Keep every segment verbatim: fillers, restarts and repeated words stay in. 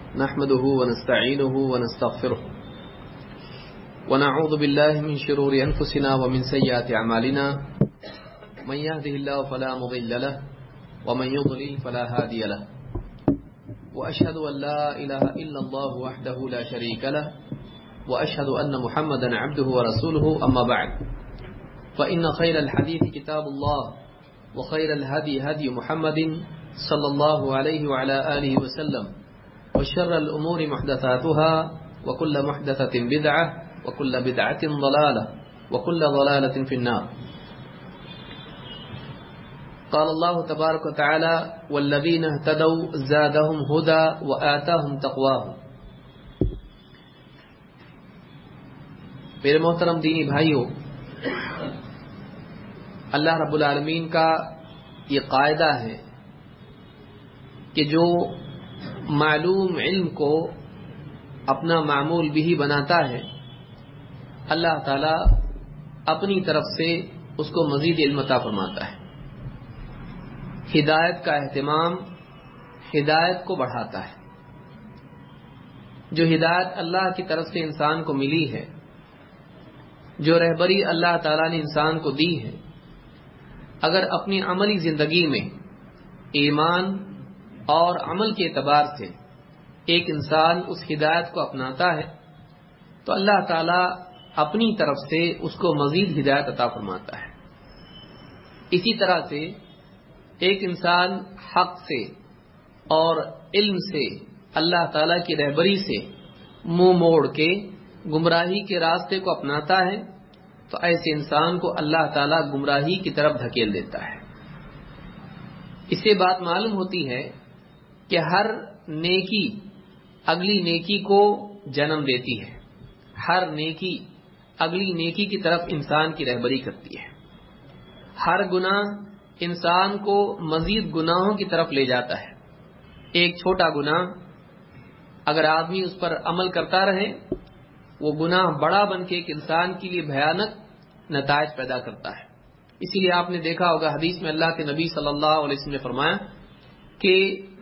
نحمده ونستعينه ونستغفره ونعوذ بالله من شرور أنفسنا ومن سيئات أعمالنا من يهده الله فلا مضل له ومن يضلل فلا هادي له وأشهد أن لا إله إلا الله وحده لا شريك له وأشهد أن محمدا عبده ورسوله أما بعد فإن خير الحديث كتاب الله وخير الهدي هدي محمد صلى الله عليه وعلى آله وسلم وشر الأمور محدثاتها وكل محدثة بدعة وكل بدعة ضلالة وكل ضلالة في النار. قال الله تبارك وتعالى والذين اهتدوا زادهم هدى وآتاهم تقواهم. میرے محترم دینی بھائیوں، اللہ رب العالمین کا یہ قاعدہ ہے کہ جو معلوم علم کو اپنا معمول بھی بناتا ہے، اللہ تعالی اپنی طرف سے اس کو مزید علم عطا فرماتا ہے. ہدایت کا اہتمام ہدایت کو بڑھاتا ہے. جو ہدایت اللہ کی طرف سے انسان کو ملی ہے، جو رہبری اللہ تعالی نے انسان کو دی ہے، اگر اپنی عملی زندگی میں ایمان اور عمل کے اعتبار سے ایک انسان اس ہدایت کو اپناتا ہے تو اللہ تعالی اپنی طرف سے اس کو مزید ہدایت عطا فرماتا ہے. اسی طرح سے ایک انسان حق سے اور علم سے اللہ تعالی کی رہبری سے منہ موڑ کے گمراہی کے راستے کو اپناتا ہے تو ایسے انسان کو اللہ تعالی گمراہی کی طرف دھکیل دیتا ہے. اس سے بات معلوم ہوتی ہے کہ ہر نیکی اگلی نیکی کو جنم دیتی ہے. ہر نیکی اگلی نیکی کی طرف انسان کی رہبری کرتی ہے. ہر گناہ انسان کو مزید گناہوں کی طرف لے جاتا ہے. ایک چھوٹا گناہ اگر آدمی اس پر عمل کرتا رہے، وہ گناہ بڑا بن کے ایک انسان کے لیے بھیانک نتائج پیدا کرتا ہے. اسی لیے آپ نے دیکھا ہوگا حدیث میں اللہ کے نبی صلی اللہ علیہ وسلم نے فرمایا کہ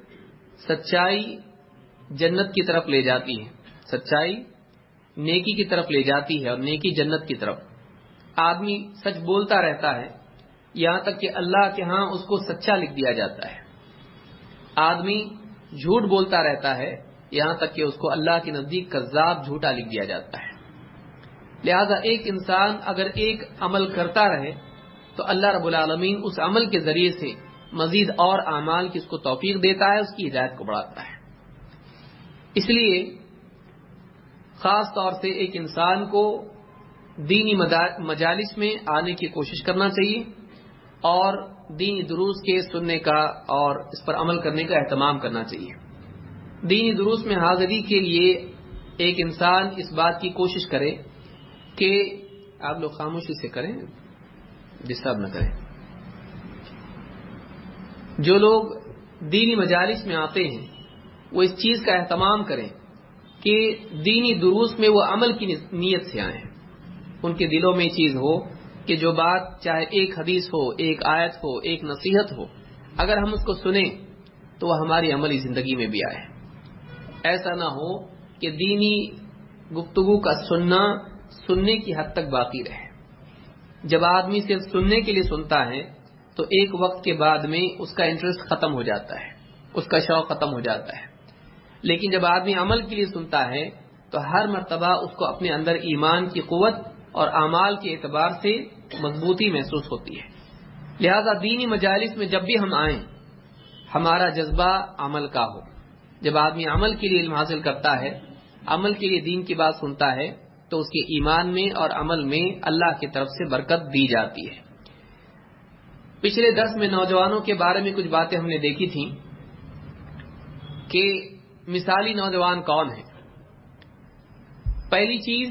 سچائی جنت کی طرف لے جاتی ہے. سچائی نیکی کی طرف لے جاتی ہے اور نیکی جنت کی طرف. آدمی سچ بولتا رہتا ہے یہاں تک کہ اللہ کے ہاں اس کو سچا لکھ دیا جاتا ہے. آدمی جھوٹ بولتا رہتا ہے یہاں تک کہ اس کو اللہ کے نزدیک کذاب جھوٹا لکھ دیا جاتا ہے. لہذا ایک انسان اگر ایک عمل کرتا رہے تو اللہ رب العالمین اس عمل کے ذریعے سے مزید اور اعمال کی اس کو توفیق دیتا ہے، اس کی ہدایت کو بڑھاتا ہے. اس لیے خاص طور سے ایک انسان کو دینی مجالس میں آنے کی کوشش کرنا چاہیے اور دینی دروس کے سننے کا اور اس پر عمل کرنے کا اہتمام کرنا چاہیے. دینی دروس میں حاضری کے لیے ایک انسان اس بات کی کوشش کرے کہ آپ لوگ خاموشی سے کریں، ڈسٹرب نہ کریں. جو لوگ دینی مجالس میں آتے ہیں وہ اس چیز کا اہتمام کریں کہ دینی دروس میں وہ عمل کی نیت سے آئیں. ان کے دلوں میں یہ چیز ہو کہ جو بات چاہے ایک حدیث ہو، ایک آیت ہو، ایک نصیحت ہو، اگر ہم اس کو سنیں تو وہ ہماری عملی زندگی میں بھی آئے. ایسا نہ ہو کہ دینی گفتگو کا سننا سننے کی حد تک باقی رہے. جب آدمی صرف سننے کے لیے سنتا ہے تو ایک وقت کے بعد میں اس کا انٹرسٹ ختم ہو جاتا ہے، اس کا شوق ختم ہو جاتا ہے. لیکن جب آدمی عمل کے لیے سنتا ہے تو ہر مرتبہ اس کو اپنے اندر ایمان کی قوت اور اعمال کے اعتبار سے مضبوطی محسوس ہوتی ہے. لہذا دینی مجالس میں جب بھی ہم آئیں ہمارا جذبہ عمل کا ہو. جب آدمی عمل کے لیے علم حاصل کرتا ہے، عمل کے لیے دین کی بات سنتا ہے تو اس کے ایمان میں اور عمل میں اللہ کی طرف سے برکت دی جاتی ہے. پچھلے درس میں نوجوانوں کے بارے میں کچھ باتیں ہم نے دیکھی تھیں کہ مثالی نوجوان کون ہیں. پہلی چیز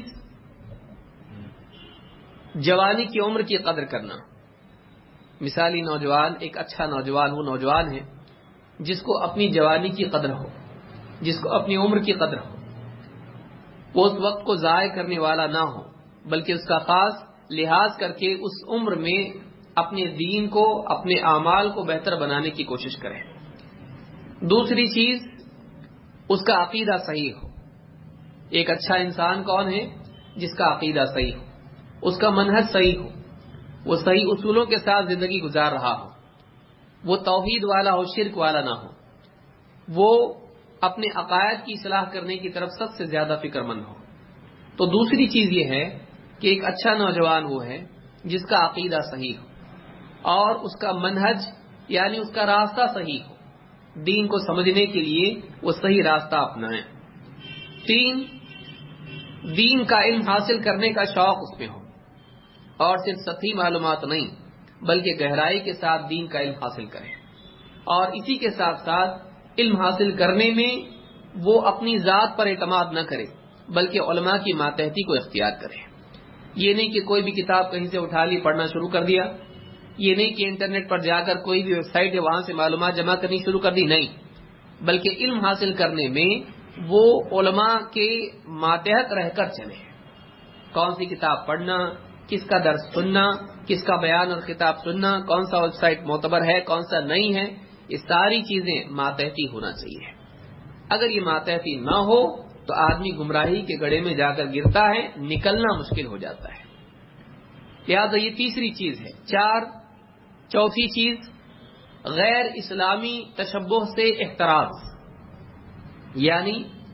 جوانی کی عمر کی قدر کرنا. مثالی نوجوان، ایک اچھا نوجوان وہ نوجوان ہے جس کو اپنی جوانی کی قدر ہو، جس کو اپنی عمر کی قدر ہو. وہ اس وقت کو ضائع کرنے والا نہ ہو بلکہ اس کا خاص لحاظ کر کے اس عمر میں اپنے دین کو، اپنے اعمال کو بہتر بنانے کی کوشش کریں. دوسری چیز اس کا عقیدہ صحیح ہو. ایک اچھا انسان کون ہے؟ جس کا عقیدہ صحیح ہو، اس کا منہج صحیح ہو، وہ صحیح اصولوں کے ساتھ زندگی گزار رہا ہو، وہ توحید والا ہو، شرک والا نہ ہو، وہ اپنے عقائد کی اصلاح کرنے کی طرف سب سے زیادہ فکر مند ہو. تو دوسری چیز یہ ہے کہ ایک اچھا نوجوان وہ ہے جس کا عقیدہ صحیح ہو اور اس کا منہج یعنی اس کا راستہ صحیح ہو، دین کو سمجھنے کے لیے وہ صحیح راستہ اپنائیں. تین، دین کا علم حاصل کرنے کا شوق اس میں ہو اور صرف سطحی معلومات نہیں بلکہ گہرائی کے ساتھ دین کا علم حاصل کرے، اور اسی کے ساتھ ساتھ علم حاصل کرنے میں وہ اپنی ذات پر اعتماد نہ کرے بلکہ علماء کی ماتحتی کو اختیار کرے. یہ نہیں کہ کوئی بھی کتاب کہیں سے اٹھا لی پڑھنا شروع کر دیا، یہ نہیں کہ انٹرنیٹ پر جا کر کوئی بھی ویب سائٹ ہے وہاں سے معلومات جمع کرنی شروع کر دی، نہیں، بلکہ علم حاصل کرنے میں وہ علماء کے ماتحت رہ کر چلے. کون سی کتاب پڑھنا، کس کا درس سننا، کس کا بیان اور خطاب سننا، کون سا ویب سائٹ معتبر ہے، کون سا نہیں ہے، یہ ساری چیزیں ماتحتی ہونا چاہیے. اگر یہ ماتحتی نہ ہو تو آدمی گمراہی کے گڑھے میں جا کر گرتا ہے، نکلنا مشکل ہو جاتا ہے. لہذا یہ تیسری چیز ہے. چار، چوتھی چیز، غیر اسلامی تشبہ سے احتراز، یعنی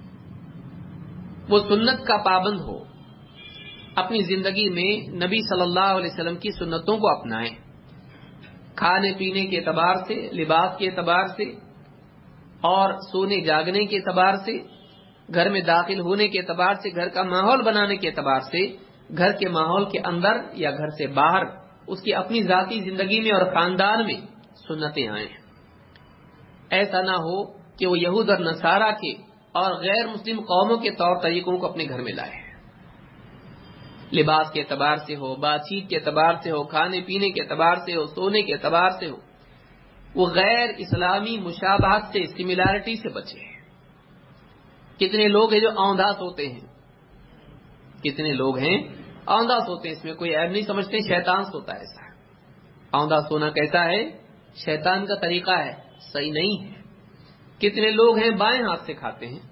وہ سنت کا پابند ہو، اپنی زندگی میں نبی صلی اللہ علیہ وسلم کی سنتوں کو اپنائیں، کھانے پینے کے اعتبار سے، لباس کے اعتبار سے اور سونے جاگنے کے اعتبار سے، گھر میں داخل ہونے کے اعتبار سے، گھر کا ماحول بنانے کے اعتبار سے، گھر کے ماحول کے اندر یا گھر سے باہر اس کی اپنی ذاتی زندگی میں اور خاندان میں سنتیں آئیں. ایسا نہ ہو کہ وہ یہود اور نصارہ کے اور غیر مسلم قوموں کے طور طریقوں کو اپنے گھر میں لائے. لباس کے اعتبار سے ہو، بات چیت کے اعتبار سے ہو، کھانے پینے کے اعتبار سے ہو، سونے کے اعتبار سے ہو، وہ غیر اسلامی مشابہت سے، سملیرٹی سے بچے. کتنے لوگ ہیں جو اوندھا سوتے ہیں، کتنے لوگ ہیں اوندھا سوتے ہیں، اس میں کوئی عیب نہیں سمجھتے، شیطان سوتا ہے. ایسا اوندھا سونا کیسا ہے؟ شیطان کا طریقہ ہے، صحیح نہیں ہے. کتنے لوگ ہیں بائیں ہاتھ سے کھاتے ہیں.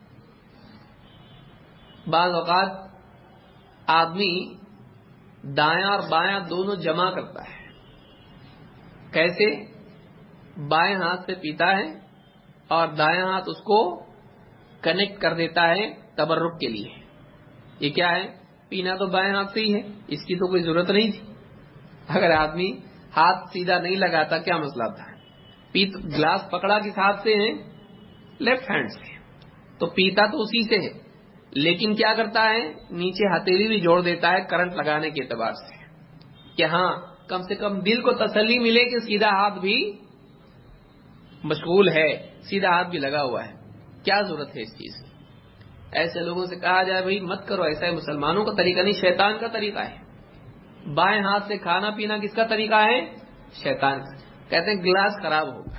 بعض اوقات آدمی دایاں اور بایاں دونوں جمع کرتا ہے. کیسے؟ بائیں ہاتھ سے پیتا ہے اور دایاں ہاتھ اس کو کنیکٹ کر دیتا ہے تبرک کے لیے. یہ کیا ہے؟ پینا تو بائیں ہاتھ سے ہی ہے، اس کی تو کوئی ضرورت نہیں تھی. اگر آدمی ہاتھ سیدھا نہیں لگاتا کیا مسئلہ تھا؟ پیت گلاس پکڑا کس ہاتھ سے ہے؟ لیفٹ ہینڈ سے، تو پیتا تو اسی سے ہے، لیکن کیا کرتا ہے؟ نیچے ہتھیلی بھی جوڑ دیتا ہے کرنٹ لگانے کے اعتبار سے کہ ہاں کم سے کم دل کو تسلی ملے کہ سیدھا ہاتھ بھی مشغول ہے، سیدھا ہاتھ بھی لگا ہوا ہے. کیا ضرورت ہے اس چیز کی؟ ایسے لوگوں سے کہا جائے بھائی مت کرو ایسا، ہے مسلمانوں کا طریقہ نہیں، شیطان کا طریقہ ہے. بائیں ہاتھ سے کھانا پینا کس کا طریقہ ہے؟ شیطان کا. کہتے ہیں گلاس خراب ہوگا،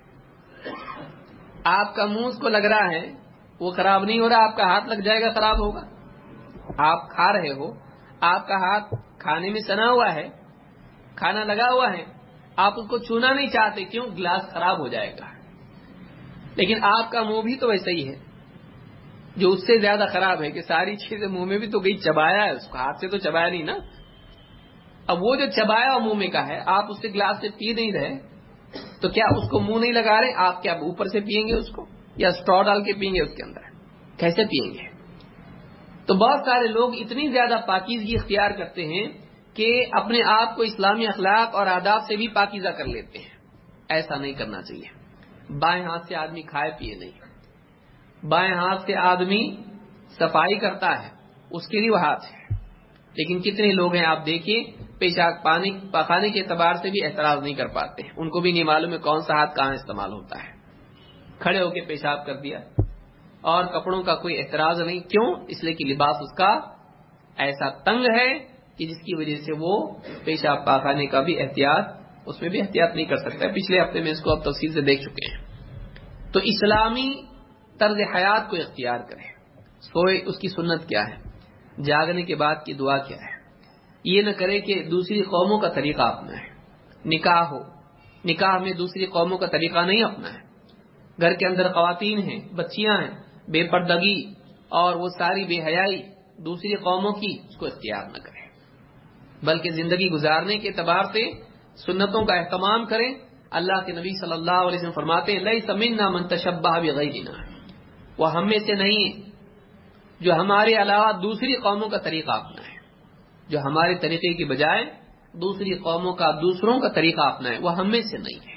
آپ کا منہ اس کو لگ رہا ہے، وہ خراب نہیں ہو رہا، آپ کا ہاتھ لگ جائے گا خراب ہوگا. آپ کھا رہے ہو، آپ کا ہاتھ کھانے میں سنا ہوا ہے، کھانا لگا ہوا ہے، آپ اس کو چھونا نہیں چاہتے، کیوں؟ گلاس خراب ہو جائے گا. لیکن آپ کا منہ بھی تو ویسا ہی ہے جو اس سے زیادہ خراب ہے کہ ساری چیزیں منہ میں بھی تو گئی، چبایا ہے اس کو، ہاتھ سے تو چبایا نہیں نا. اب وہ جو چبایا منہ میں کا ہے، آپ اس سے گلاس سے پی نہیں رہے تو کیا اس کو منہ نہیں لگا رہے؟ آپ کیا اوپر سے پیئیں گے اس کو یا اسٹرا ڈال کے پیئیں گے اس کے اندر؟ کیسے پیئیں گے؟ تو بہت سارے لوگ اتنی زیادہ پاکیزگی اختیار کرتے ہیں کہ اپنے آپ کو اسلامی اخلاق اور آداب سے بھی پاکیزہ کر لیتے ہیں. ایسا نہیں کرنا چاہیے. بائیں ہاتھ سے آدمی کھائے پیے نہیں، بائیں ہاتھ سے آدمی صفائی کرتا ہے، اس کے لیے وہ ہاتھ ہے. لیکن کتنے لوگ ہیں آپ دیکھیے پیشاب پانی پخانے کے اعتبار سے بھی اعتراض نہیں کر پاتے ہیں، ان کو بھی نہیں معلوم ہے کون سا ہاتھ کہاں استعمال ہوتا ہے. کھڑے ہو کے پیشاب کر دیا اور کپڑوں کا کوئی اعتراض نہیں. کیوں؟ اس لیے کہ لباس اس کا ایسا تنگ ہے کہ جس کی وجہ سے وہ پیشاب پاخانے کا بھی احتیاط اس میں بھی احتیاط نہیں کر سکتا. پچھلے ہفتے میں اس کو اب تفصیل سے دیکھ چکے ہیں. تو اسلامی طرز حیات کو اختیار کریں. سوئے اس کی سنت کیا ہے، جاگنے کے بعد کی دعا کیا ہے. یہ نہ کرے کہ دوسری قوموں کا طریقہ اپنا ہے. نکاح ہو، نکاح میں دوسری قوموں کا طریقہ نہیں اپنا ہے. گھر کے اندر خواتین ہیں، بچیاں ہیں، بے پردگی اور وہ ساری بے حیائی دوسری قوموں کی اس کو اختیار نہ کریں، بلکہ زندگی گزارنے کے اعتبار سے سنتوں کا اہتمام کریں۔ اللہ کے نبی صلی اللہ علیہ وسلم فرماتے ہیں لیس منا من تشبہ بغیرنا، وہ ہم میں سے نہیں ہے جو ہمارے علاوہ دوسری قوموں کا طریقہ اپنائے، جو ہمارے طریقے کی بجائے دوسری قوموں کا دوسروں کا طریقہ اپنائے، وہ ہم میں سے نہیں ہے۔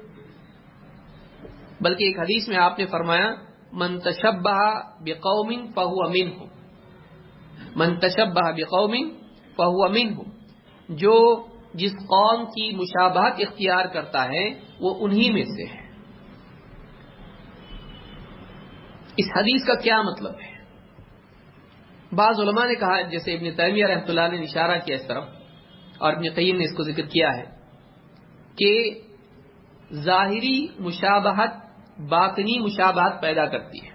بلکہ ایک حدیث میں آپ نے فرمایا من تشبہ بقوم فہو منہم، من تشبہ بقوم فہو منہم، جو جس قوم کی مشابہت اختیار کرتا ہے وہ انہی میں سے ہے۔ اس حدیث کا کیا مطلب ہے؟ بعض علماء نے کہا، جیسے ابن تیمیہ رحمۃ اللہ نے اشارہ کیا اس طرف، اور ابن قیم نے اس کو ذکر کیا ہے کہ ظاہری مشابہت باطنی مشابہت پیدا کرتی ہے۔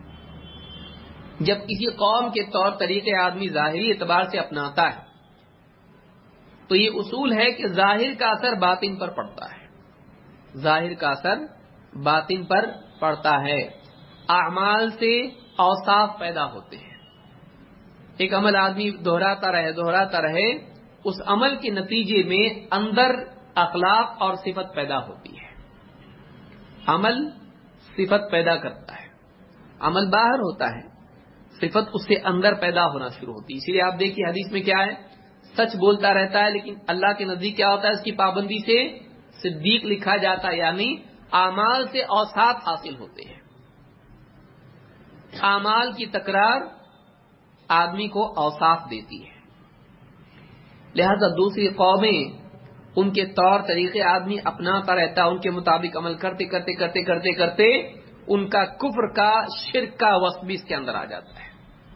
جب کسی قوم کے طور طریقے آدمی ظاہری اعتبار سے اپناتا ہے تو یہ اصول ہے کہ ظاہر کا اثر باطن پر پڑتا ہے، ظاہر کا اثر باطن پر پڑتا ہے، اعمال سے اوصاف پیدا ہوتے ہیں۔ ایک عمل آدمی دہراتا رہے دہراتا رہے اس عمل کے نتیجے میں اندر اخلاق اور صفت پیدا ہوتی ہے۔ عمل صفت پیدا کرتا ہے، عمل باہر ہوتا ہے، صفت اس سے اندر پیدا ہونا شروع ہوتی ہے۔ اسی لیے آپ دیکھیے حدیث میں کیا ہے، سچ بولتا رہتا ہے لیکن اللہ کے نزدیک کیا ہوتا ہے، اس کی پابندی سے صدیق لکھا جاتا ہے، یعنی اعمال سے اوصاف حاصل ہوتے ہیں۔ اعمال کی تکرار آدمی کو اوصاف دیتی ہے، لہذا دوسری قومیں ان کے طور طریقے آدمی اپناتا رہتا ہے، ان کے مطابق عمل کرتے کرتے کرتے کرتے کرتے ان کا کفر کا شرک کا وصف بھی اس کے اندر آ جاتا ہے۔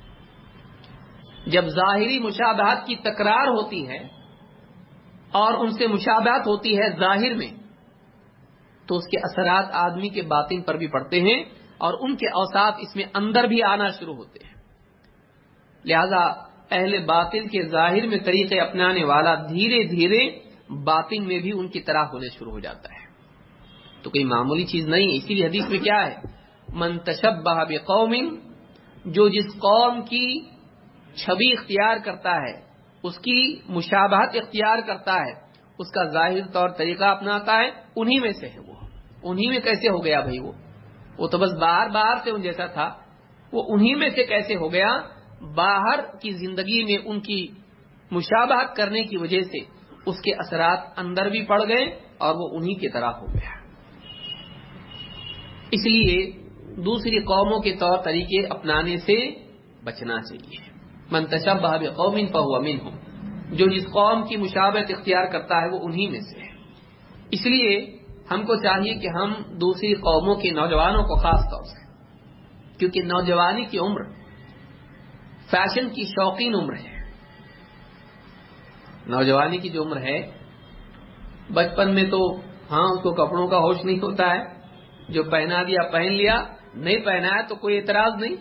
جب ظاہری مشابہت کی تکرار ہوتی ہے اور ان سے مشابہت ہوتی ہے ظاہر میں، تو اس کے اثرات آدمی کے باطن پر بھی پڑتے ہیں اور ان کے اوصاف اس میں اندر بھی آنا شروع ہوتے ہیں۔ لہذا اہل باطل کے ظاہر میں طریقے اپنانے والا دھیرے دھیرے باطن میں بھی ان کی طرح ہونے شروع ہو جاتا ہے، تو کوئی معمولی چیز نہیں ہے۔ اسی لیے حدیث میں کیا ہے، من تشبہ بقوم، جو جس قوم کی چھوی اختیار کرتا ہے، اس کی مشابہت اختیار کرتا ہے، اس کا ظاہر طور طریقہ اپناتا ہے، انہی میں سے ہے وہ۔ انہی میں کیسے ہو گیا بھائی؟ وہ وہ تو بس باہر باہر سے ان جیسا تھا، وہ انہی میں سے کیسے ہو گیا؟ باہر کی زندگی میں ان کی مشابہت کرنے کی وجہ سے اس کے اثرات اندر بھی پڑ گئے اور وہ انہی کی طرح ہو گیا۔ اس لیے دوسری قوموں کے طور طریقے اپنانے سے بچنا چاہیے۔ من تشبہ بقوم فہو منہم، جو جس قوم کی مشابہت اختیار کرتا ہے وہ انہی میں سے ہے۔ اس لیے ہم کو چاہیے کہ ہم دوسری قوموں کے نوجوانوں کو خاص طور سے، کیونکہ نوجوانی کی عمر فیشن کی شوقین عمر ہے۔ نوجوانی کی جو عمر ہے، بچپن میں تو ہاں اس کو کپڑوں کا ہوش نہیں ہوتا ہے، جو پہنا دیا پہن لیا، نہیں پہنا ہے تو کوئی اعتراض نہیں،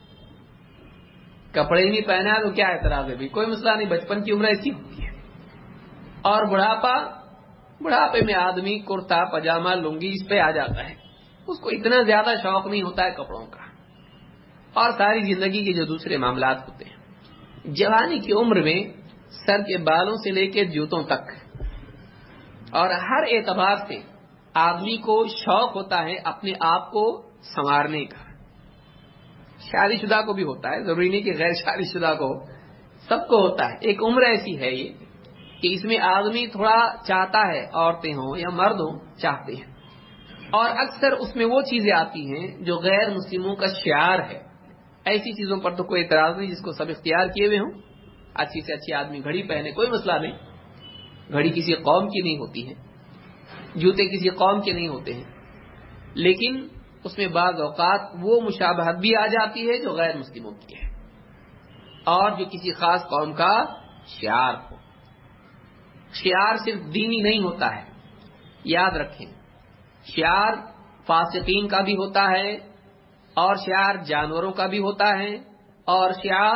کپڑے نہیں پہنا ہے تو کیا اعتراض ہے بھی، کوئی مسئلہ نہیں، بچپن کی عمر ایسی ہوتی ہے۔ اور بڑھاپا، بڑھاپے میں آدمی کرتا پاجامہ لنگی اس پہ آ جاتا ہے، اس کو اتنا زیادہ شوق نہیں ہوتا ہے کپڑوں کا، اور ساری زندگی کے جو دوسرے معاملات ہوتے ہیں۔ جوانی کی عمر میں سر کے بالوں سے لے کے جوتوں تک اور ہر اعتبار سے آدمی کو شوق ہوتا ہے اپنے آپ کو سنوارنے کا۔ شادی شدہ کو بھی ہوتا ہے، ضروری نہیں کہ غیر شادی شدہ کو، سب کو ہوتا ہے۔ ایک عمر ایسی ہے یہ کہ اس میں آدمی تھوڑا چاہتا ہے، عورتیں ہوں یا مرد ہوں چاہتے ہیں، اور اکثر اس میں وہ چیزیں آتی ہیں جو غیر مسلموں کا شعار ہے۔ ایسی چیزوں پر تو کوئی اعتراض نہیں جس کو سب اختیار کیے ہوئے ہوں۔ اچھی سے اچھی آدمی گھڑی پہنے، کوئی مسئلہ نہیں، گھڑی کسی قوم کی نہیں ہوتی ہے، جوتے کسی قوم کے نہیں ہوتے ہیں، لیکن اس میں بعض اوقات وہ مشابہت بھی آ جاتی ہے جو غیر مسلموں کی ہے اور جو کسی خاص قوم کا شعار ہو۔ شعار صرف دینی نہیں ہوتا ہے، یاد رکھیں، شعار فاسقین کا بھی ہوتا ہے اور شعار جانوروں کا بھی ہوتا ہے اور شعار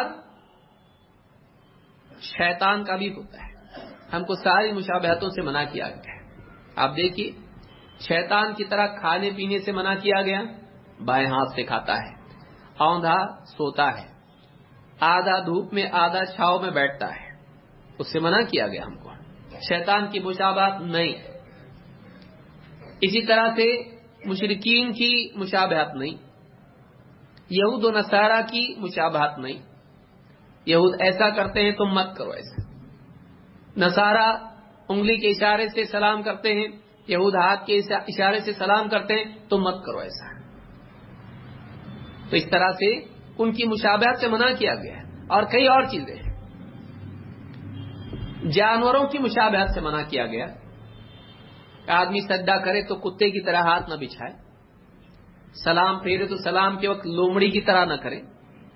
شیطان کا بھی ہوتا ہے۔ ہم کو ساری مشابہتوں سے منع کیا گیا ہے۔ آپ دیکھیے، شیطان کی طرح کھانے پینے سے منع کیا گیا، بائیں ہاتھ سے کھاتا ہے، औंधा सोता है, आधा धूप में आधा छाव में बैठता है, उससे मना किया गया हमको। शैतान की मुशाबहत नहीं। इसी तरह से मुशरिकीन की मुशाबहत नहीं, यहूद व नसारा की मुशाबहत नहीं। यहूद ऐसा करते हैं तुम मत करो ऐसा, नसारा उंगली के इशारे से सलाम करते हैं, यहूद हाथ के इशारे से सलाम करते हैं, तुम मत करो ऐसा। तो इस तरह से उनकी मुशाबहत से मना किया गया है। और कई और चीजें हैं, जानवरों की मुशाबहत से मना किया गया। आदमी सजदा करे तो कुत्ते की तरह हाथ न बिछाए, सलाम फेरे तो सलाम के वक्त लोमड़ी की तरह न करे।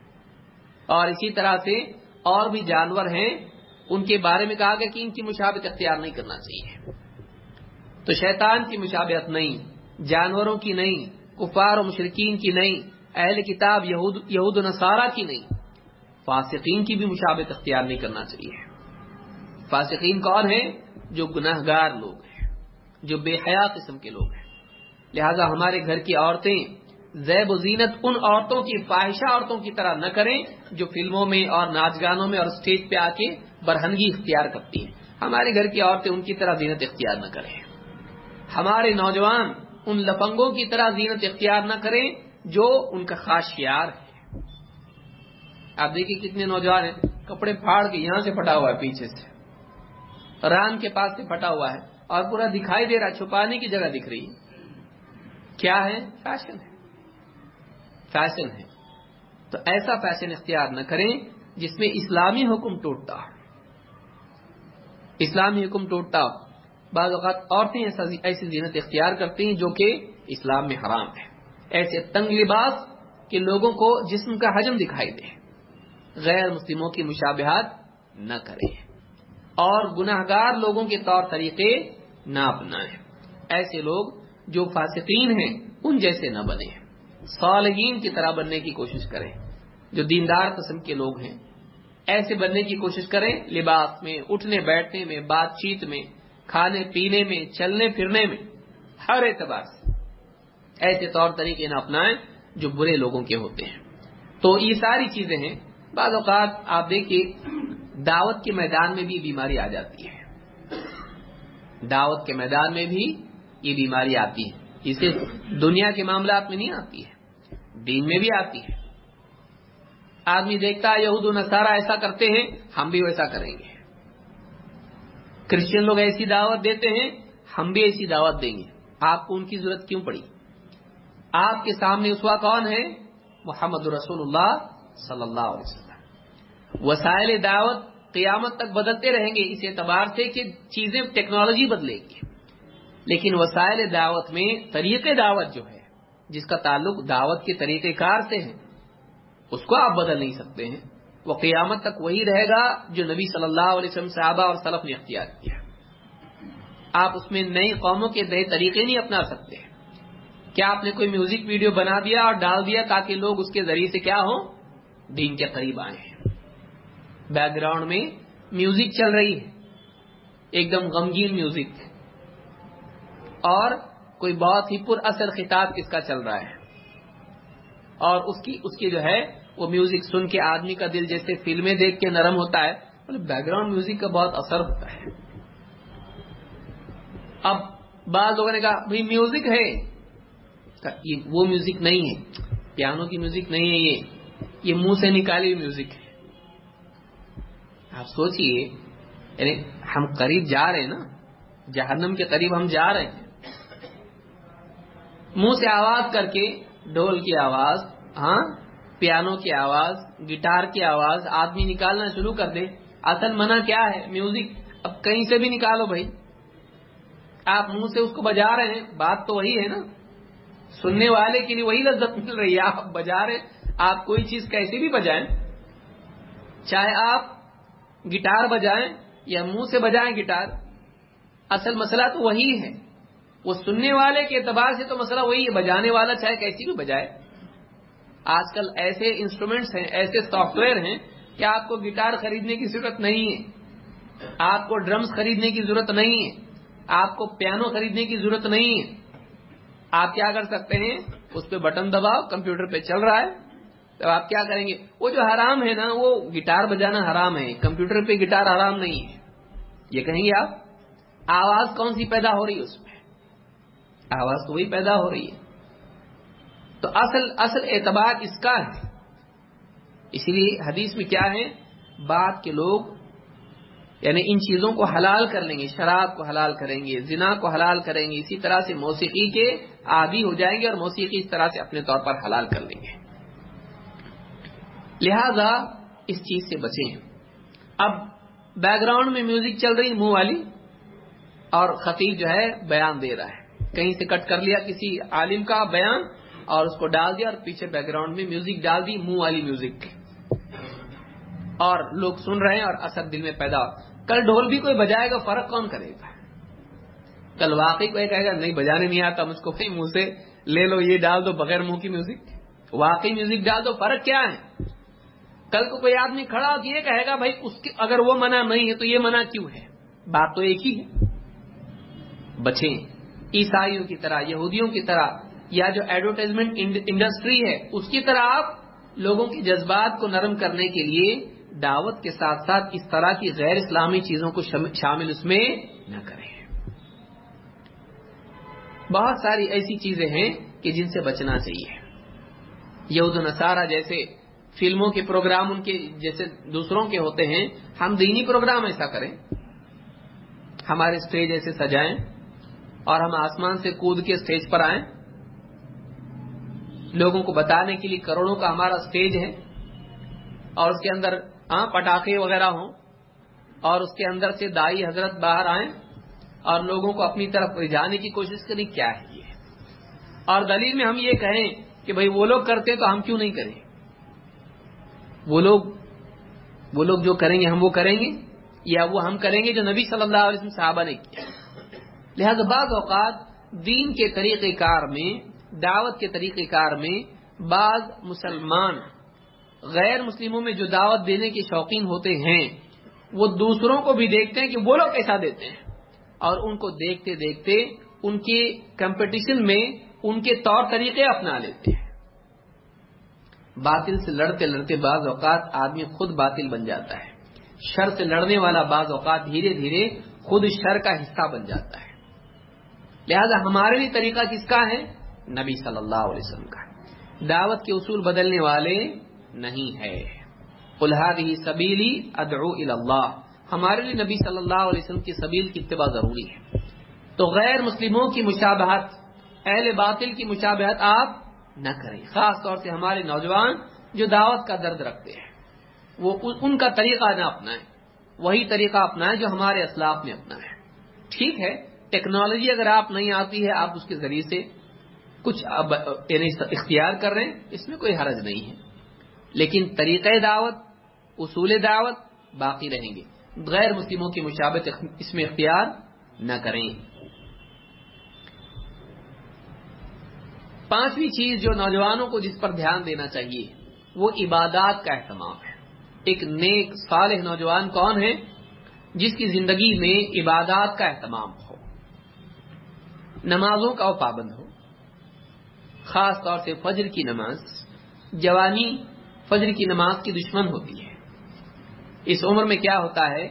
और इसी तरह से और भी जानवर हैं, उनके बारे में कहा गया कि इनकी मुशाबहत इख्तियार नहीं करना चाहिए। तो शैतान की मुशाबहत नहीं, जानवरों की नहीं, कुफार और मुशरिकीन की नहीं, अहले किताब यहूद यहूद नसारा की नहीं, फासिकीन की भी मुशाबहत इख्तियार नहीं करना चाहिए। फासिकीन कौन है? जो गुनाहगार लोग हैं, जो बेहया किस्म के लोग हैं। लिहाजा हमारे घर की औरतें ज़ैब व ज़ीनत उन औरतों की, फाहिशा औरतों की तरह न करें जो फिल्मों में और नाच गानों में और स्टेज पे आके बरहनगी इख्तियार करती हैं। हमारे घर की औरतें उनकी तरह ज़ीनत इख्तियार न करें। हमारे नौजवान उन लफंगों की तरह ज़ीनत इख्तियार न करें जो उनका खास शियार है। आप देखिए कितने नौजवान हैं, कपड़े फाड़ के यहां से फटा हुआ है, पीछे से रान के पास से फटा हुआ है और पूरा दिखाई दे रहा, छुपाने की जगह दिख रही है। क्या है? फैशन है, फैशन है। तो ऐसा फैशन इख्तियार न करें जिसमें इस्लामी हुक्म टूटता हो, इस्लामी हुक्म टूटता हो। बाज़ औक़ात औरतें ऐसी ज़ीनत इख्तियार करती हैं जो कि इस्लाम में हराम है। ऐसे तंग लिबास के लोगों को जिस्म का हजम दिखाई दे, गैर मुस्लिमों की मुशाबहत न करें और गुनाहगार लोगों के तौर तरीके न अपनाएं। ऐसे लोग जो फासिकीन हैं उन जैसे न बने, सालिहीन की तरह बनने की कोशिश करें। जो दीनदार किस्म के लोग हैं ऐसे बनने की कोशिश करें, लिबास में, उठने बैठने में, बातचीत में, खाने पीने में, चलने फिरने में, हर एतबार से ऐसे तौर तरीके न अपनाएं जो बुरे लोगों के होते हैं। तो ये सारी चीजें हैं। बाज़ औक़ात आप देखिए दावत के मैदान में भी बीमारी आ जाती है, दावत के मैदान में भी ये बीमारी आती है। इसे दुनिया के मामलात में नहीं आती है, दीन में भी आती है। आदमी देखता है यहूद नसारा ऐसा करते हैं, हम भी वैसा करेंगे। क्रिश्चियन लोग ऐसी दावत देते हैं, हम भी ऐसी दावत देंगे। आपको उनकी जरूरत क्यों पड़ी? आपके सामने उसवा कौन है? मुहम्मद रसूलुल्लाह सल्लल्लाहु अलैहि वसल्लम। वसाइल दावत क़यामत तक बदलते रहेंगे इस एतबार से कि चीजें, टेक्नोलॉजी बदलेगी, लेकिन वसाइल दावत में तरीके दावत जो है, जिसका ताल्लुक दावत के तरीक़ेकार से है, उसको आप बदल नहीं सकते हैं। वो क़यामत तक वही रहेगा जो नबी सल्लल्लाहु अलैहि वसल्लम, सहाबा और सलफ ने इख्तियार किया। आप उसमें नई कौमों के नए तरीके नहीं अपना सकते। क्या आपने कोई म्यूजिक वीडियो बना दिया और डाल दिया ताकि लोग उसके जरिए से क्या हो? दीन के करीब आए। बैकग्राउंड में म्यूजिक चल रही है, एकदम गमगीन म्यूजिक, और कोई बहुत ही पुरअसर खिताब किसका चल रहा है, और उसकी उसकी जो है वो म्यूजिक सुन के आदमी का दिल जैसे फिल्में देख के नरम होता है, मतलब बैकग्राउंड म्यूजिक का बहुत असर होता है। अब बाद लोगों ने कहा भाई म्यूजिक है, ये वो म्यूजिक नहीं है, पियानो की म्यूजिक नहीं है, ये ये मुंह से निकाली हुई म्यूजिक है। आप सोचिए, यानी हम करीब जा रहे हैं ना, जहन्नम के करीब हम जा रहे हैं। मुंह से आवाज करके, ढोल की आवाज, हाँ पियानो की आवाज, गिटार की आवाज आदमी निकालना शुरू कर दे। असल मना क्या है? म्यूजिक। अब कहीं से भी निकालो भाई, आप मुंह से उसको बजा रहे हैं, बात तो वही है ना, सुनने वाले के लिए वही लज्जत मिल रही है। आप बजा रहे, आप कोई चीज कैसे भी बजाएं, चाहे आप गिटार बजाएं या मुंह से बजाएं गिटार, असल मसला तो वही है। वो सुनने वाले के एतबार से तो मसला वही है, बजाने वाला चाहे कैसी भी बजाए। आजकल ऐसे इंस्ट्रूमेंट्स हैं, ऐसे सॉफ्टवेयर हैं कि आपको गिटार खरीदने की जरूरत नहीं है, आपको ड्रम्स खरीदने की जरूरत नहीं है, आपको पियानो खरीदने की जरूरत नहीं है। आप क्या कर सकते हैं? उस पे बटन दबाओ, कंप्यूटर पे चल रहा है, تو آپ کیا کریں گے؟ وہ جو حرام ہے نا، وہ گٹار بجانا حرام ہے، کمپیوٹر پہ گٹار حرام نہیں ہے، یہ کہیں گے آپ؟ آواز کون سی پیدا ہو رہی ہے اس میں؟ آواز تو وہی پیدا ہو رہی ہے. تو اصل اصل اعتبار اس کا ہے. اسی لیے حدیث میں کیا ہے، بعد کے لوگ یعنی ان چیزوں کو حلال کر لیں گے، شراب کو حلال کریں گے، زنا کو حلال کریں گے، اسی طرح سے موسیقی کے عادی ہو جائیں گے اور موسیقی اس طرح سے اپنے طور پر حلال کر لیں گے. لہذا اس چیز سے بچیں. اب بیک گراؤنڈ میں میوزک چل رہی منہ والی اور خطیب جو ہے بیان دے رہا ہے، کہیں سے کٹ کر لیا کسی عالم کا بیان اور اس کو ڈال دیا اور پیچھے بیک گراؤنڈ میں میوزک ڈال دی، منہ والی میوزک، اور لوگ سن رہے ہیں اور اثر دل میں پیدا. کل ڈھول بھی کوئی بجائے گا، فرق کون کرے گا؟ کل واقعی کوئی کہے گا نہیں بجانے نہیں آتا مجھ کو، بھائی منہ سے لے لو یہ ڈال دو بغیر منہ کی میوزک، واقعی میوزک ڈال دو، فرق کیا ہے؟ کل کو کوئی آدمی کھڑا ہو یہ کہے گا بھائی اس کی اگر وہ منع نہیں ہے تو یہ منع کیوں ہے؟ بات تو ایک ہی ہے. بچیں. عیسائیوں کی طرح، یہودیوں کی طرح، یا جو ایڈورٹائزمنٹ انڈسٹری ہے اس کی طرح آپ لوگوں کے جذبات کو نرم کرنے کے لیے دعوت کے ساتھ ساتھ اس طرح کی غیر اسلامی چیزوں کو شامل اس میں نہ کریں. بہت ساری ایسی چیزیں ہیں کہ جن سے بچنا چاہیے. یہود و نصارہ جیسے فلموں کے پروگرام ان کے جیسے دوسروں کے ہوتے ہیں، ہم دینی پروگرام ایسا کریں، ہمارے اسٹیج ایسے سجائیں اور ہم آسمان سے کود کے اسٹیج پر آئیں. لوگوں کو بتانے کے لیے کروڑوں کا ہمارا اسٹیج ہے اور اس کے اندر ہاں پٹاخے وغیرہ ہوں اور اس کے اندر سے دائی حضرت باہر آئیں اور لوگوں کو اپنی طرف رجھانے کی کوشش کریں. کیا ہے یہ؟ اور دلیل میں ہم یہ کہیں کہ بھئی وہ لوگ کرتے تو ہم کیوں نہیں کریں؟ وہ لوگ وہ لوگ جو کریں گے ہم وہ کریں گے، یا وہ ہم کریں گے جو نبی صلی اللہ علیہ وسلم صحابہ نے کیا؟ لہذا بعض اوقات دین کے طریقہ کار میں، دعوت کے طریقہ کار میں بعض مسلمان غیر مسلموں میں جو دعوت دینے کے شوقین ہوتے ہیں وہ دوسروں کو بھی دیکھتے ہیں کہ وہ لوگ کیسا دیتے ہیں اور ان کو دیکھتے دیکھتے ان کے کمپٹیشن میں ان کے طور طریقے اپنا لیتے ہیں. باطل سے لڑتے لڑتے بعض اوقات آدمی خود باطل بن جاتا ہے. شر سے لڑنے والا بعض اوقات دھیرے دھیرے خود شر کا حصہ بن جاتا ہے. لہذا ہمارے لیے طریقہ کس کا ہے؟ نبی صلی اللہ علیہ وسلم کا. دعوت کے اصول بدلنے والے نہیں ہے. قل هذه سبیلی ادعو الی اللہ. ہمارے لیے نبی صلی اللہ علیہ وسلم کی سبیل کی اتباع ضروری ہے. تو غیر مسلموں کی مشابہت، اہل باطل کی مشابہت آپ نہ کریں. خاص طور سے ہمارے نوجوان جو دعوت کا درد رکھتے ہیں وہ ان کا طریقہ نہ اپنائیں، وہی طریقہ اپنائیں جو ہمارے اسلاف نے اپنایا ہے. ٹھیک ہے ٹیکنالوجی اگر آپ نہیں آتی ہے، آپ اس کے ذریعے سے کچھ اختیار کر رہے ہیں، اس میں کوئی حرج نہیں ہے، لیکن طریقہ دعوت، اصول دعوت باقی رہیں گے. غیر مسلموں کی مشابہت اس میں اختیار نہ کریں. پانچویں چیز جو نوجوانوں کو جس پر دھیان دینا چاہیے وہ عبادات کا اہتمام ہے. ایک نیک صالح نوجوان کون ہے؟ جس کی زندگی میں عبادات کا اہتمام ہو، نمازوں کا وہ پابند ہو. خاص طور سے فجر کی نماز. جوانی فجر کی نماز کی دشمن ہوتی ہے. اس عمر میں کیا ہوتا ہے؟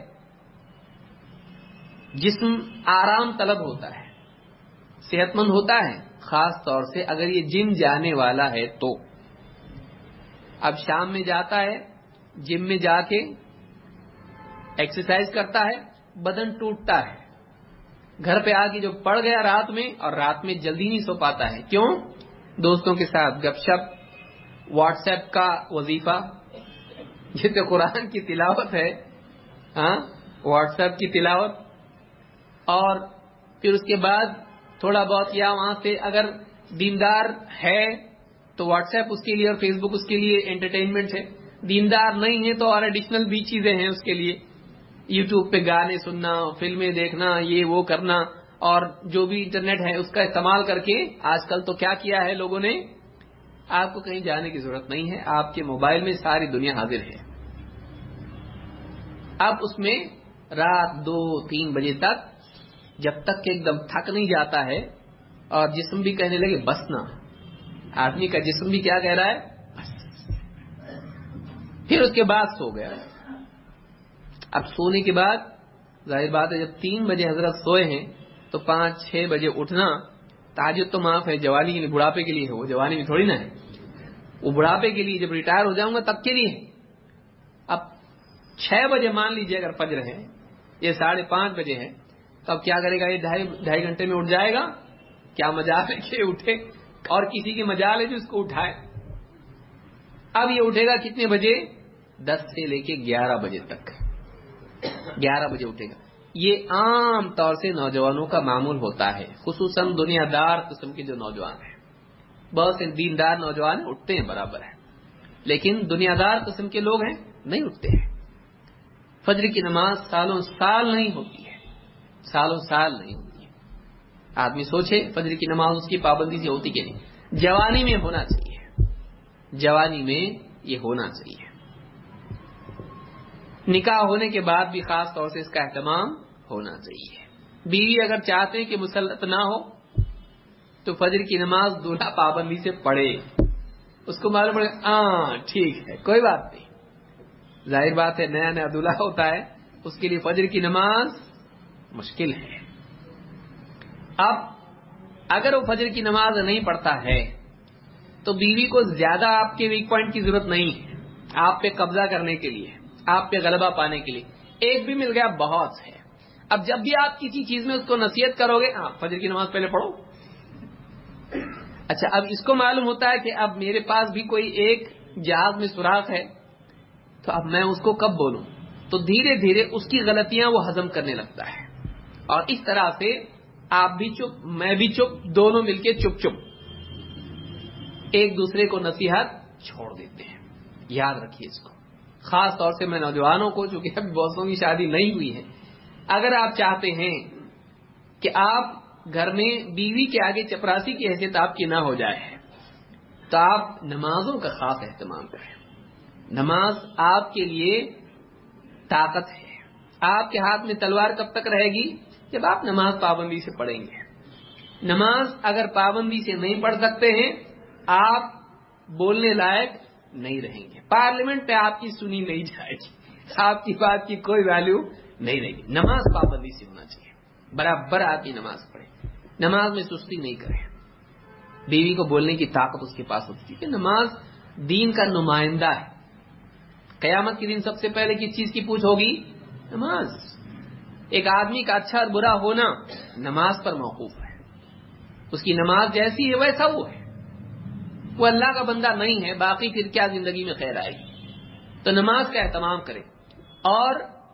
جسم آرام طلب ہوتا ہے، صحت مند ہوتا ہے، خاص طور سے اگر یہ جم جانے والا ہے تو. اب شام میں جاتا ہے جم میں جا کے ایکسرسائز کرتا ہے، بدن ٹوٹتا ہے، گھر پہ آ کے جو پڑ گیا رات میں، اور رات میں جلدی نہیں سو پاتا ہے. کیوں؟ دوستوں کے ساتھ گپ شپ، واٹس ایپ کا وظیفہ، یہ تو قرآن کی تلاوت ہے، ہاں واٹس ایپ کی تلاوت، اور پھر اس کے بعد تھوڑا بہت یا وہاں سے اگر دیندار ہے تو واٹس ایپ اس کے لیے اور فیس بک اس کے لیے انٹرٹینمنٹ ہے. دیندار نہیں ہے تو اور ایڈیشنل بھی چیزیں ہیں اس کے لیے، یوٹیوب پہ گانے سننا، فلمیں دیکھنا، یہ وہ کرنا، اور جو بھی انٹرنیٹ ہے اس کا استعمال کر کے. آج کل تو کیا کیا ہے لوگوں نے، آپ کو کہیں جانے کی ضرورت نہیں ہے، آپ کے موبائل میں ساری دنیا حاضر ہے. اب اس میں رات دو تین بجے تک جب تک کہ ایک دم تھک نہیں جاتا ہے اور جسم بھی کہنے لگے بس نا، آدمی کا جسم بھی کیا کہہ رہا ہے، بس پھر اس کے بعد سو گیا. اب سونے کے بعد ظاہر بات ہے جب تین بجے حضرت سوئے ہیں تو پانچ چھ بجے اٹھنا، تہجد تو معاف ہے، جوانی کے لیے، بڑھاپے کے لیے ہے، وہ جوانی میں تھوڑی نہ ہے، وہ بڑھاپے کے لیے جب ریٹائر ہو جاؤں گا تب کے لیے. اب چھ بجے مان لیجیے اگر فجر ہے، یہ ساڑھے پانچ بجے ہے، تو اب کیا کرے گا؟ یہ ڈھائی ڈھائی گھنٹے میں اٹھ جائے گا؟ کیا مجال ہے کہ اٹھے؟ اور کسی کی مجال ہے جو اس کو اٹھائے؟ اب یہ اٹھے گا کتنے بجے؟ دس سے لے کے گیارہ بجے تک، گیارہ بجے اٹھے گا. یہ عام طور سے نوجوانوں کا معمول ہوتا ہے، خصوصاً دنیا دار قسم کے جو نوجوان ہیں. بہت سے دیندار نوجوان اٹھتے ہیں برابر ہے، لیکن دنیا دار قسم کے لوگ ہیں نہیں اٹھتے ہیں. فجر کی نماز سالوں سال نہیں ہوتی ہے، سالوں سال نہیں ہوتی ہے. آدمی سوچے فجر کی نماز اس کی پابندی سے ہوتی کہ نہیں. جوانی میں ہونا چاہیے، جوانی میں یہ ہونا چاہیے. نکاح ہونے کے بعد بھی خاص طور سے اس کا اہتمام ہونا چاہیے. بیوی اگر چاہتے ہیں کہ مسلط نہ ہو تو فجر کی نماز دولہا پابندی سے پڑھے. اس کو معلوم پڑے ہاں ٹھیک ہے کوئی بات نہیں. ظاہر بات ہے نیا نیا دولہا ہوتا ہے، اس کے لیے فجر کی نماز مشکل ہے. اب اگر وہ فجر کی نماز نہیں پڑھتا ہے تو بیوی کو زیادہ آپ کے ویک پوائنٹ کی ضرورت نہیں ہے. آپ پہ قبضہ کرنے کے لیے، آپ پہ غلبہ پانے کے لیے ایک بھی مل گیا بہت ہے. اب جب بھی آپ کسی چیز میں اس کو نصیحت کرو گے، ہاں فجر کی نماز پہلے پڑھو. اچھا اب اس کو معلوم ہوتا ہے کہ اب میرے پاس بھی کوئی ایک جہاز میں سوراخ ہے، تو اب میں اس کو کب بولوں؟ تو دھیرے دھیرے اس کی غلطیاں وہ ہضم کرنے لگتا ہے، اور اس طرح سے آپ بھی چپ میں بھی چپ، دونوں مل کے چپ چپ ایک دوسرے کو نصیحت چھوڑ دیتے ہیں. یاد رکھیے اس کو. خاص طور سے میں نوجوانوں کو، چونکہ ابھی بہتوں کی شادی نہیں ہوئی ہے، اگر آپ چاہتے ہیں کہ آپ گھر میں بیوی کے آگے چپراسی کی حیثیت آپ کی نہ ہو جائے تو آپ نمازوں کا خاص اہتمام کریں. نماز آپ کے لیے طاقت ہے. آپ کے ہاتھ میں تلوار کب تک رہے گی؟ جب آپ نماز پابندی سے پڑھیں گے. نماز اگر پابندی سے نہیں پڑھ سکتے ہیں، آپ بولنے لائق نہیں رہیں گے. پارلیمنٹ پہ آپ کی سنی نہیں جائے گی، آپ کی بات کی کوئی ویلیو نہیں رہے گی. نماز پابندی سے ہونا چاہیے، برابر آپ کی نماز پڑھیں، نماز میں سستی نہیں کریں. بیوی کو بولنے کی طاقت اس کے پاس ہوتی ہے کہ نماز دین کا نمائندہ ہے. قیامت کے دن سب سے پہلے کس چیز کی پوچھ ہوگی؟ نماز. ایک آدمی کا اچھا اور برا ہونا نماز پر موقوف ہے. اس کی نماز جیسی ہے ویسا وہ ہے. وہ اللہ کا بندہ نہیں ہے، باقی پھر کیا زندگی میں خیر آئے گی. تو نماز کا اہتمام کریں، اور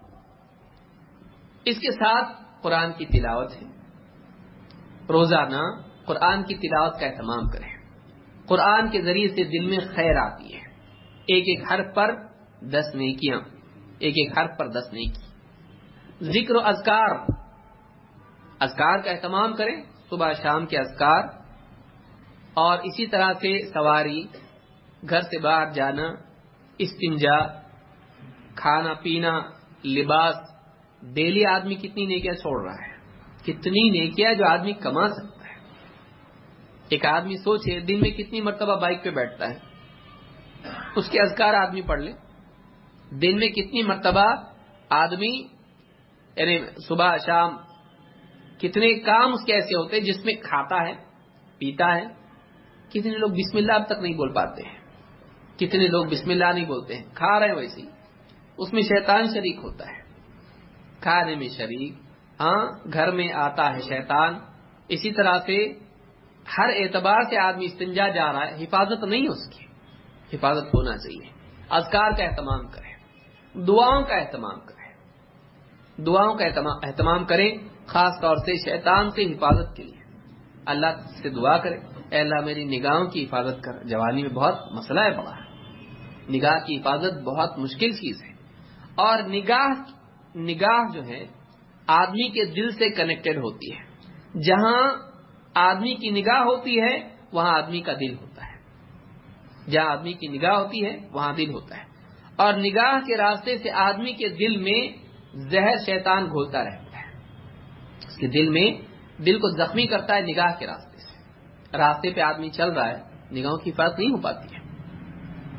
اس کے ساتھ قرآن کی تلاوت ہے. روزانہ قرآن کی تلاوت کا اہتمام کریں. قرآن کے ذریعے سے دل میں خیر آتی ہے. ایک ایک حرف پر دس نیکیاں، ایک ایک حرف پر دس نیکی. ذکر و اذکار، اذکار کا اہتمام کریں، صبح شام کے اذکار. اور اسی طرح سے سواری، گھر سے باہر جانا، استنجا، کھانا پینا، لباس. ڈیلی آدمی کتنی نیکیاں چھوڑ رہا ہے، کتنی نیکیاں جو آدمی کما سکتا ہے. ایک آدمی سوچے دن میں کتنی مرتبہ بائک پہ بیٹھتا ہے، اس کے اذکار آدمی پڑھ لے. دن میں کتنی مرتبہ آدمی، یعنی صبح شام کتنے کام اس کے ایسے ہوتے ہیں جس میں کھاتا ہے پیتا ہے. کتنے لوگ بسم اللہ اب تک نہیں بول پاتے ہیں، کتنے لوگ بسم اللہ نہیں بولتے ہیں. کھا رہے ہیں ویسے ہی، اس میں شیطان شریک ہوتا ہے، کھانے میں شریک. ہاں گھر میں آتا ہے شیطان. اسی طرح سے ہر اعتبار سے آدمی استنجا جا رہا ہے، حفاظت نہیں، اس کی حفاظت ہونا چاہیے. اذکار کا اہتمام کریں، دعاؤں کا اہتمام کریں، دعاؤں کا اہتمام کریں، خاص طور سے شیطان سے حفاظت کے لیے. اللہ سے دعا کریں، اے اللہ میری نگاہوں کی حفاظت کر. جوانی میں بہت مسئلہ ہے بڑا، نگاہ کی حفاظت بہت مشکل چیز ہے. اور نگاہ نگاہ جو ہے آدمی کے دل سے کنیکٹڈ ہوتی ہے. جہاں آدمی کی نگاہ ہوتی ہے وہاں آدمی کا دل ہوتا ہے. جہاں آدمی کی نگاہ ہوتی ہے وہاں دل ہوتا ہے. اور نگاہ کے راستے سے آدمی کے دل میں زہر شیطان گھولتا رہتا ہے. اس کے دل میں، دل کو زخمی کرتا ہے نگاہ کے راستے سے. راستے پہ آدمی چل رہا ہے، نگاہوں کی حفاظت نہیں ہو پاتی ہے.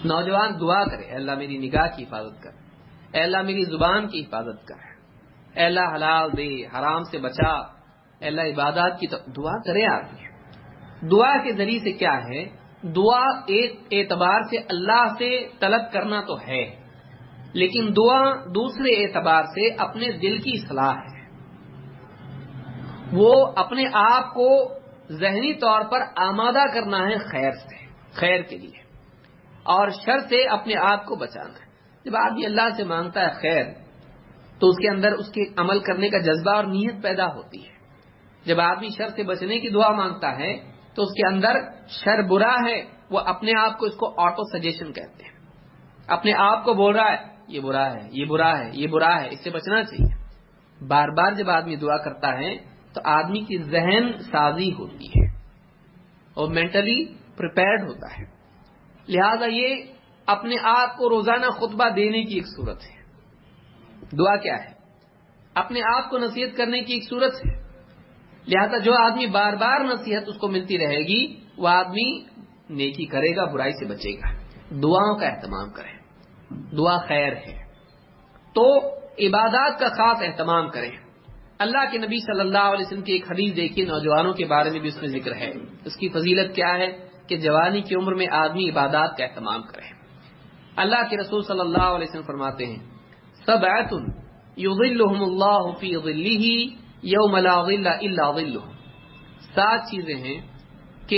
نوجوان دعا کرے، اے اللہ میری نگاہ کی حفاظت کر، اے اللہ میری زبان کی حفاظت کر، اے اللہ حلال دے، حرام سے بچا، اے اللہ عبادات کی دعا کرے آدمی۔ دعا کے ذریعے سے کیا ہے؟ دعا ایک اعتبار سے اللہ سے طلب کرنا تو ہے، لیکن دعا دوسرے اعتبار سے اپنے دل کی اصلاح ہے۔ وہ اپنے آپ کو ذہنی طور پر آمادہ کرنا ہے خیر سے، خیر کے لیے، اور شر سے اپنے آپ کو بچانا ہے۔ جب آدمی اللہ سے مانگتا ہے خیر تو اس کے اندر اس کے عمل کرنے کا جذبہ اور نیت پیدا ہوتی ہے۔ جب آدمی شر سے بچنے کی دعا مانگتا ہے تو اس کے اندر شر برا ہے، وہ اپنے آپ کو اس کو آٹو سجیشن کہتے ہیں، اپنے آپ کو بول رہا ہے یہ برا ہے، یہ برا ہے، یہ برا ہے، اس سے بچنا چاہیے۔ بار بار جب آدمی دعا کرتا ہے تو آدمی کی ذہن سازی ہوتی ہے اور مینٹلی پریپیئرڈ ہوتا ہے۔ لہذا یہ اپنے آپ کو روزانہ خطبہ دینے کی ایک صورت ہے۔ دعا کیا ہے؟ اپنے آپ کو نصیحت کرنے کی ایک صورت ہے۔ لہذا جو آدمی بار بار نصیحت اس کو ملتی رہے گی وہ آدمی نیکی کرے گا، برائی سے بچے گا۔ دعاؤں کا اہتمام کریں، دعا خیر ہے۔ تو عبادات کا خاص اہتمام کریں۔ اللہ کے نبی صلی اللہ علیہ وسلم کی ایک حدیث دیکھیے، نوجوانوں کے بارے میں بھی اس میں ذکر ہے۔ اس کی فضیلت کیا ہے کہ جوانی کی عمر میں آدمی عبادات کا اہتمام کرے۔ اللہ کے رسول صلی اللہ علیہ وسلم فرماتے ہیں سبعۃ یظلھم اللہ فی ظلہ یوم لا ظل الا ظلہ، سات چیزیں ہیں کہ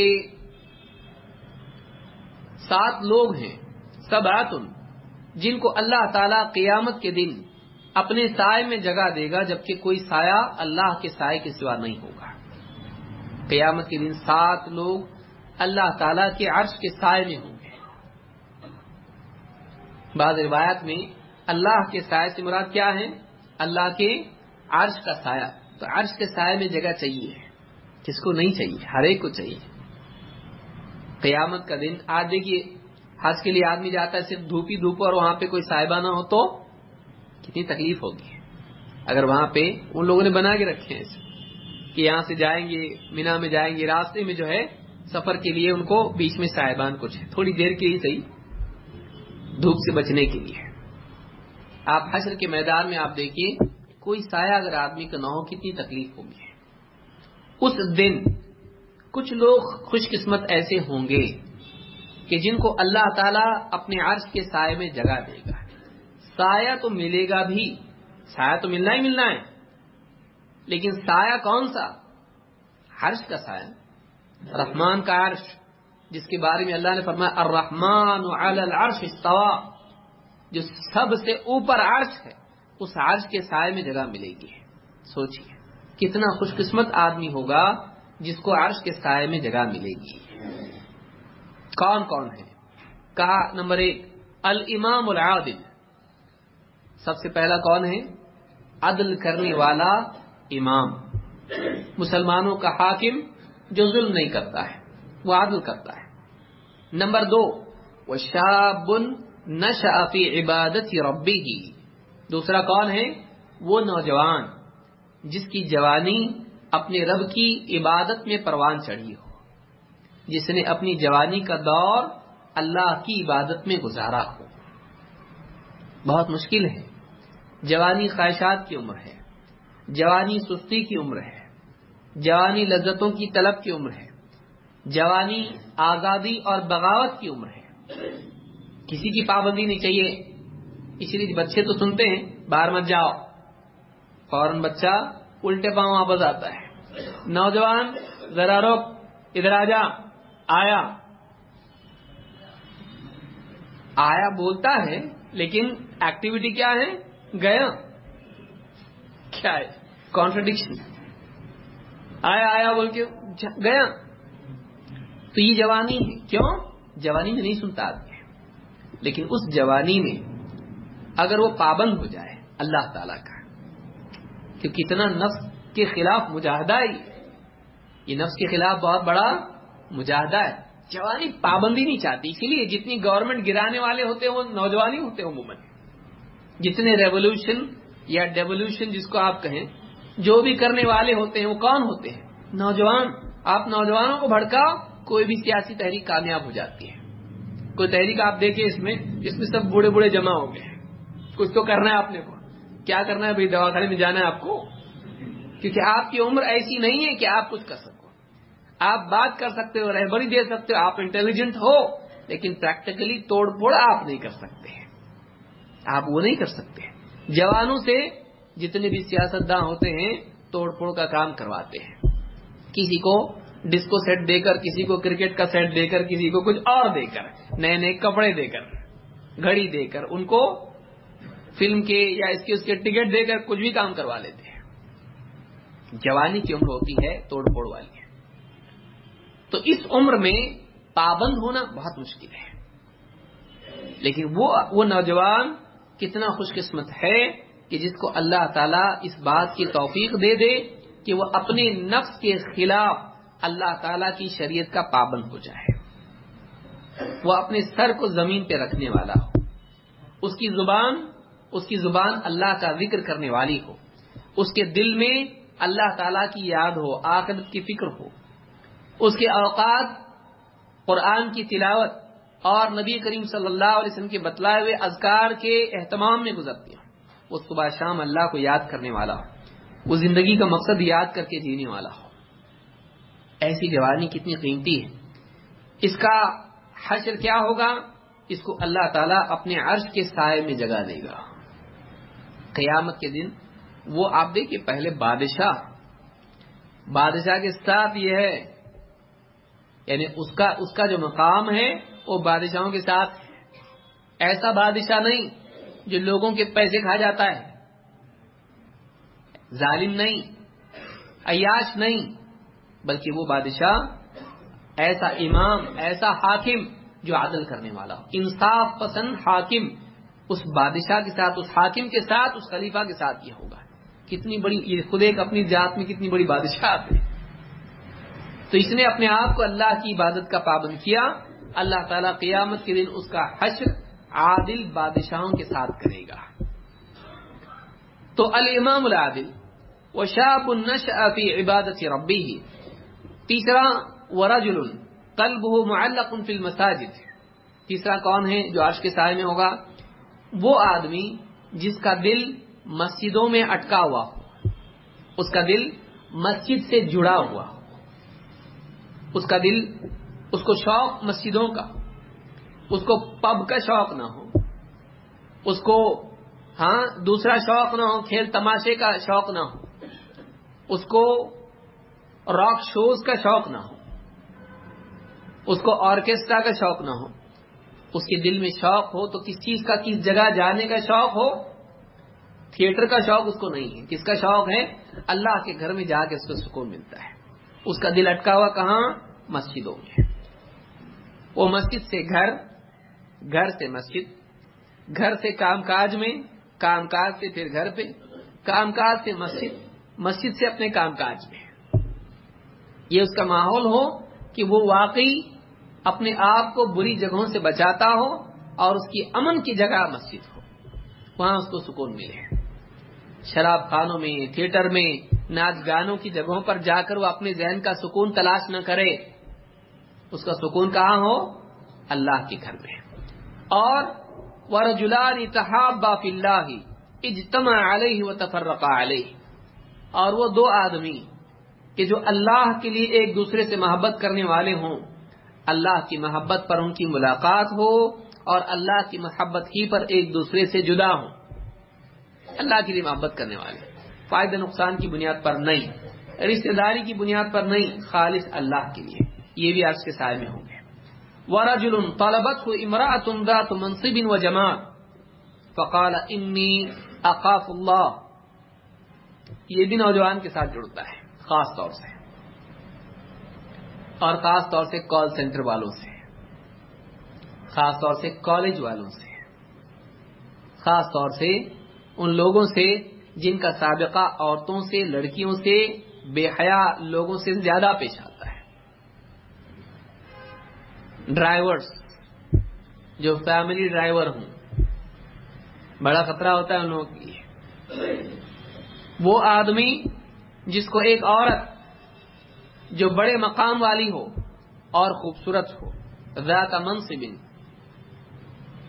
سات لوگ ہیں، سبعۃ جن کو اللہ تعالی قیامت کے دن اپنے سائے میں جگہ دے گا، جبکہ کوئی سایہ اللہ کے سائے کے سوا نہیں ہوگا۔ قیامت کے دن سات لوگ اللہ تعالی کے عرش کے سائے میں ہوں گے۔ بعض روایات میں اللہ کے سائے سے مراد کیا ہے؟ اللہ کے عرش کا سایہ۔ تو عرش کے سائے میں جگہ چاہیے، کس کو نہیں چاہیے؟ ہر ایک کو چاہیے۔ قیامت کا دن، آج دیکھیے حج کے لیے آدمی جاتا ہے، صرف دھوپی دھوپ اور وہاں پہ کوئی صاحبہ نہ ہو تو کتنی تکلیف ہوگی۔ اگر وہاں پہ ان لوگوں نے بنا کے رکھے ہیں کہ یہاں سے جائیں گے مینا میں جائیں گے، راستے میں جو ہے سفر کے لیے ان کو بیچ میں صاحبان کچھ ہے، تھوڑی دیر کے لیے صحیح، دھوپ سے بچنے کے لیے۔ آپ حشر کے میدان میں آپ دیکھیے کوئی سایہ اگر آدمی کا نہ ہو کتنی تکلیف ہوگی۔ اس دن کچھ لوگ خوش قسمت ایسے ہوں گے کہ جن کو اللہ تعالیٰ اپنے عرش کے سائے میں جگہ دے گا۔ سایہ تو ملے گا بھی، سایہ تو ملنا ہی ملنا ہے، لیکن سایہ کون سا؟ عرش کا سایہ، رحمان کا عرش، جس کے بارے میں اللہ نے فرمایا الرحمن علی العرش استوى، جو سب سے اوپر عرش ہے، اس عرش کے سائے میں جگہ ملے گی۔ سوچئے کتنا خوش قسمت آدمی ہوگا جس کو عرش کے سائے میں جگہ ملے گی۔ کون کون ہے؟ کہا نمبر ایک الامام العادل، سب سے پہلا کون ہے؟ عدل کرنے والا امام، مسلمانوں کا حاکم جو ظلم نہیں کرتا ہے، وہ عدل کرتا ہے۔ نمبر دو وشاب نشأ فی عبادت ربہ، دوسرا کون ہے؟ وہ نوجوان جس کی جوانی اپنے رب کی عبادت میں پروان چڑھی ہو، جس نے اپنی جوانی کا دور اللہ کی عبادت میں گزارا ہو۔ بہت مشکل ہے، جوانی خواہشات کی عمر ہے، جوانی سستی کی عمر ہے، جوانی لذتوں کی طلب کی عمر ہے، جوانی آزادی اور بغاوت کی عمر ہے۔ کسی کی پابندی نہیں چاہیے، اسی لیے بچے تو سنتے ہیں باہر مت جاؤ، فوراً بچہ الٹے پاؤں واپس آتا ہے۔ نوجوان ذرا رک، ادھر آ جا، آیا آیا بولتا ہے لیکن ایکٹیویٹی کیا ہے؟ گیا۔ کیا ہے؟ کانٹرڈکشن۔ آیا آیا بول کے گیا۔ تو یہ جوانی ہے، کیوں؟ جوانی میں نہیں سنتا آدمی، لیکن اس جوانی میں اگر وہ پابند ہو جائے اللہ تعالیٰ کا، کہ کتنا نفس کے خلاف مجاہدہ ہے، یہ نفس کے خلاف بہت بڑا مجاہدہ ہے۔ جوانی پابندی نہیں چاہتی، اسی لیے جتنی گورنمنٹ گرانے والے ہوتے ہیں وہ نوجوان ہی ہوتے ہیں عموماً۔ جتنے ریولوشن یا ڈیولوشن جس کو آپ کہیں، جو بھی کرنے والے ہوتے ہیں وہ کون ہوتے ہیں؟ نوجوان۔ آپ نوجوانوں کو بھڑکاؤ، کوئی بھی سیاسی تحریک کامیاب ہو جاتی ہے۔ کوئی تحریک آپ دیکھیں اس میں اس میں سب بوڑھے بوڑھے جمع ہو گئے. کچھ تو کرنا ہے آپ نے کو. کیا کرنا ہے بھائی؟ دواخانے میں جانا ہے آپ کو, کیونکہ آپ کی عمر ایسی نہیں ہے کہ آپ کچھ کر سکو. آپ بات کر سکتے ہو, رہبری دے سکتے ہو, آپ انٹیلیجنٹ ہو, لیکن پریکٹیکلی توڑ پھوڑ آپ نہیں کر سکتے ہیں. آپ وہ نہیں کر سکتے. جوانوں سے جتنے بھی سیاستداں ہوتے ہیں توڑ پھوڑ کا کام کرواتے ہیں. کسی کو ڈسکو سیٹ دے کر, کسی کو کرکٹ کا سیٹ دے کر, کسی کو کچھ اور دے کر, نئے نئے کپڑے دے کر, گھڑی دے کر, ان کو فلم کے یا اس کے اس کے ٹکٹ دے کر کچھ بھی کام کروا لیتے ہیں. جوانی کی عمر ہوتی ہے توڑ پھوڑ والی ہے. تو اس عمر میں پابند ہونا بہت مشکل ہے. لیکن وہ وہ نوجوان کتنا خوش قسمت ہے کہ جس کو اللہ تعالیٰ اس بات کی توفیق دے دے کہ وہ اپنے نفس کے خلاف اللہ تعالیٰ کی شریعت کا پابند ہو جائے. وہ اپنے سر کو زمین پہ رکھنے والا ہو, اس کی زبان اس کی زبان اللہ کا ذکر کرنے والی ہو, اس کے دل میں اللہ تعالیٰ کی یاد ہو, آخرت کی فکر ہو, اس کے اوقات قرآن کی تلاوت اور نبی کریم صلی اللہ علیہ وسلم کے بتلائے ہوئے اذکار کے اہتمام میں گزرتی ہوں. وہ صبح شام اللہ کو یاد کرنے والا ہو, وہ زندگی کا مقصد یاد کر کے جینے والا ہو. ایسی جوانی کتنی قیمتی ہے. اس کا حشر کیا ہوگا؟ اس کو اللہ تعالیٰ اپنے عرش کے سائے میں جگہ دے گا قیامت کے دن. وہ آپ دیکھیں پہلے بادشاہ بادشاہ کے ساتھ یہ ہے, یعنی اس کا اس کا جو مقام ہے وہ بادشاہوں کے ساتھ. ایسا بادشاہ نہیں جو لوگوں کے پیسے کھا جاتا ہے, ظالم نہیں, عیاش نہیں, بلکہ وہ بادشاہ ایسا امام, ایسا حاکم جو عدل کرنے والا ہو, انصاف پسند حاکم. اس بادشاہ کے ساتھ, اس حاکم کے ساتھ, اس خلیفہ کے ساتھ یہ ہوگا. کتنی بڑی, یہ خود ایک اپنی ذات میں کتنی بڑی بادشاہ ہے. تو اس نے اپنے آپ کو اللہ کی عبادت کا پابند کیا. اللہ تعالیٰ قیامت کے دن اس کا حشر عادل بادشاہوں کے ساتھ کرے گا. تو الامام العادل وشاب نشأ فی عبادت ربہ. تیسرا ورجل قلبہ معلق فی المساجد. تیسرا کون ہے جو عرش کے سائے میں ہوگا؟ وہ آدمی جس کا دل مسجدوں میں اٹکا ہوا ہو, اس کا دل مسجد سے جڑا ہوا ہو, اس کا دل, اس کو شوق مسجدوں کا, اس کو پب کا شوق نہ ہو, اس کو ہاں دوسرا شوق نہ ہو, کھیل تماشے کا شوق نہ ہو, اس کو راک شوز کا شوق نہ ہو, اس کو آرکیسٹرا کا شوق نہ ہو. اس کے دل میں شوق ہو تو کس چیز کا, کس جگہ جانے کا شوق ہو. تھیٹر کا شوق اس کو نہیں ہے. کس کا شوق ہے؟ اللہ کے گھر میں جا کے اس کو سکون ملتا ہے. اس کا دل اٹکا ہوا کہاں؟ مسجدوں میں. وہ مسجد سے گھر, گھر سے مسجد, گھر سے کام کاج میں, کام کاج سے پھر گھر پہ, کام کاج سے مسجد, مسجد سے اپنے کام کاج میں. یہ اس کا ماحول ہو کہ وہ واقعی اپنے آپ کو بری جگہوں سے بچاتا ہو اور اس کی امن کی جگہ مسجد ہو, وہاں اس کو سکون ملے. شراب خانوں میں, تھیٹر میں, ناچ گانوں کی جگہوں پر جا کر وہ اپنے ذہن کا سکون تلاش نہ کرے. اس کا سکون کہاں ہو؟ اللہ کے گھر میں. اور وَرَجُلَانِ تَحَابَّا فِي اللَّهِ اجْتَمَعَ عَلَيْهِ وَتَفَرَّقَا عَلَيْهِ. اور وہ دو آدمی کہ جو اللہ کے لیے ایک دوسرے سے محبت کرنے والے ہوں, اللہ کی محبت پر ان کی ملاقات ہو اور اللہ کی محبت ہی پر ایک دوسرے سے جدا ہوں. اللہ کے لیے محبت کرنے والے, فائدہ نقصان کی بنیاد پر نہیں, رشتہ داری کی بنیاد پر نہیں, خالص اللہ کے لیے, یہ بھی عرش کے سائے میں ہوں گے. وَرَجُلٌ طَلَبَتْهُ امْرَأَةٌ ذَاتُ مَنصِبٍ وَجَمَالٍ فَقَالَ إِنِّي أَخَافُ اللَّهَ. یہ بھی نوجوان کے ساتھ جڑتا ہے خاص طور سے, اور خاص طور سے کال سینٹر والوں سے, خاص طور سے کالج والوں سے, خاص طور سے ان لوگوں سے جن کا سابقہ عورتوں سے, لڑکیوں سے, بے حیا لوگوں سے زیادہ پیش آتا ہے. ڈرائیورز جو فیملی ڈرائیور ہوں, بڑا خطرہ ہوتا ہے ان لوگوں کے لیے. وہ آدمی جس کو ایک عورت جو بڑے مقام والی ہو اور خوبصورت ہو, ذات منصب,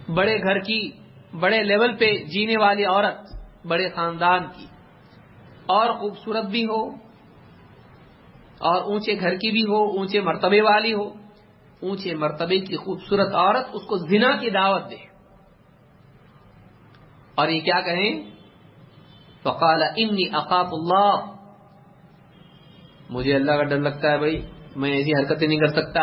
بڑے گھر کی، بڑے لیول پہ جینے والی عورت، بڑے خاندان کی، اور خوبصورت بھی ہو اور اونچے گھر کی بھی ہو، اونچے مرتبے والی ہو، اونچے مرتبے کی خوبصورت عورت اس کو زنا کی دعوت دے اور یہ کیا کہیں؟ فقال انی اخاف اللہ، مجھے اللہ کا ڈر لگتا ہے بھائی، میں ایسی حرکتیں نہیں کر سکتا۔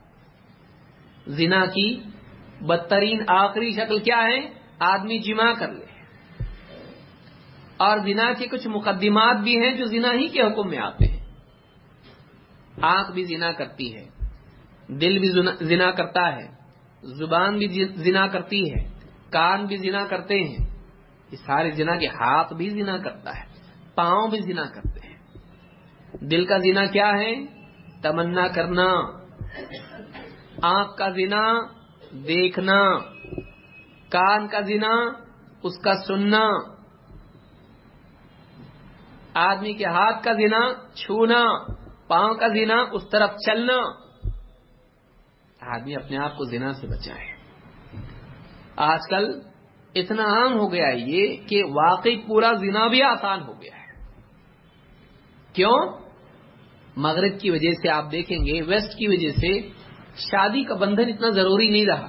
زنا کی بدترین آخری شکل کیا ہے؟ آدمی جمع کر لے، اور زنا کے کچھ مقدمات بھی ہیں جو زنا ہی کے حکم میں آتے ہیں۔ آنکھ بھی زنا کرتی ہے، دل بھی زنا کرتا ہے، زبان بھی زنا کرتی ہے، کان بھی زنا کرتے ہیں، یہ سارے زنا کے، ہاتھ بھی زنا کرتا ہے، پاؤں بھی زنا کرتے ہیں۔ دل کا زنا کیا ہے؟ تمنا کرنا۔ آنکھ کا زنا دیکھنا، کان کا زنا اس کا سننا، آدمی کے ہاتھ کا زنا چھونا، پاؤں کا زنا اس طرف چلنا۔ آدمی اپنے آپ کو زنا سے بچائے۔ آج کل اتنا عام ہو گیا ہے یہ کہ واقعی پورا زنا بھی آسان ہو گیا ہے۔ کیوں؟ مغرب کی وجہ سے آپ دیکھیں گے، ویسٹ کی وجہ سے شادی کا بندھن اتنا ضروری نہیں رہا۔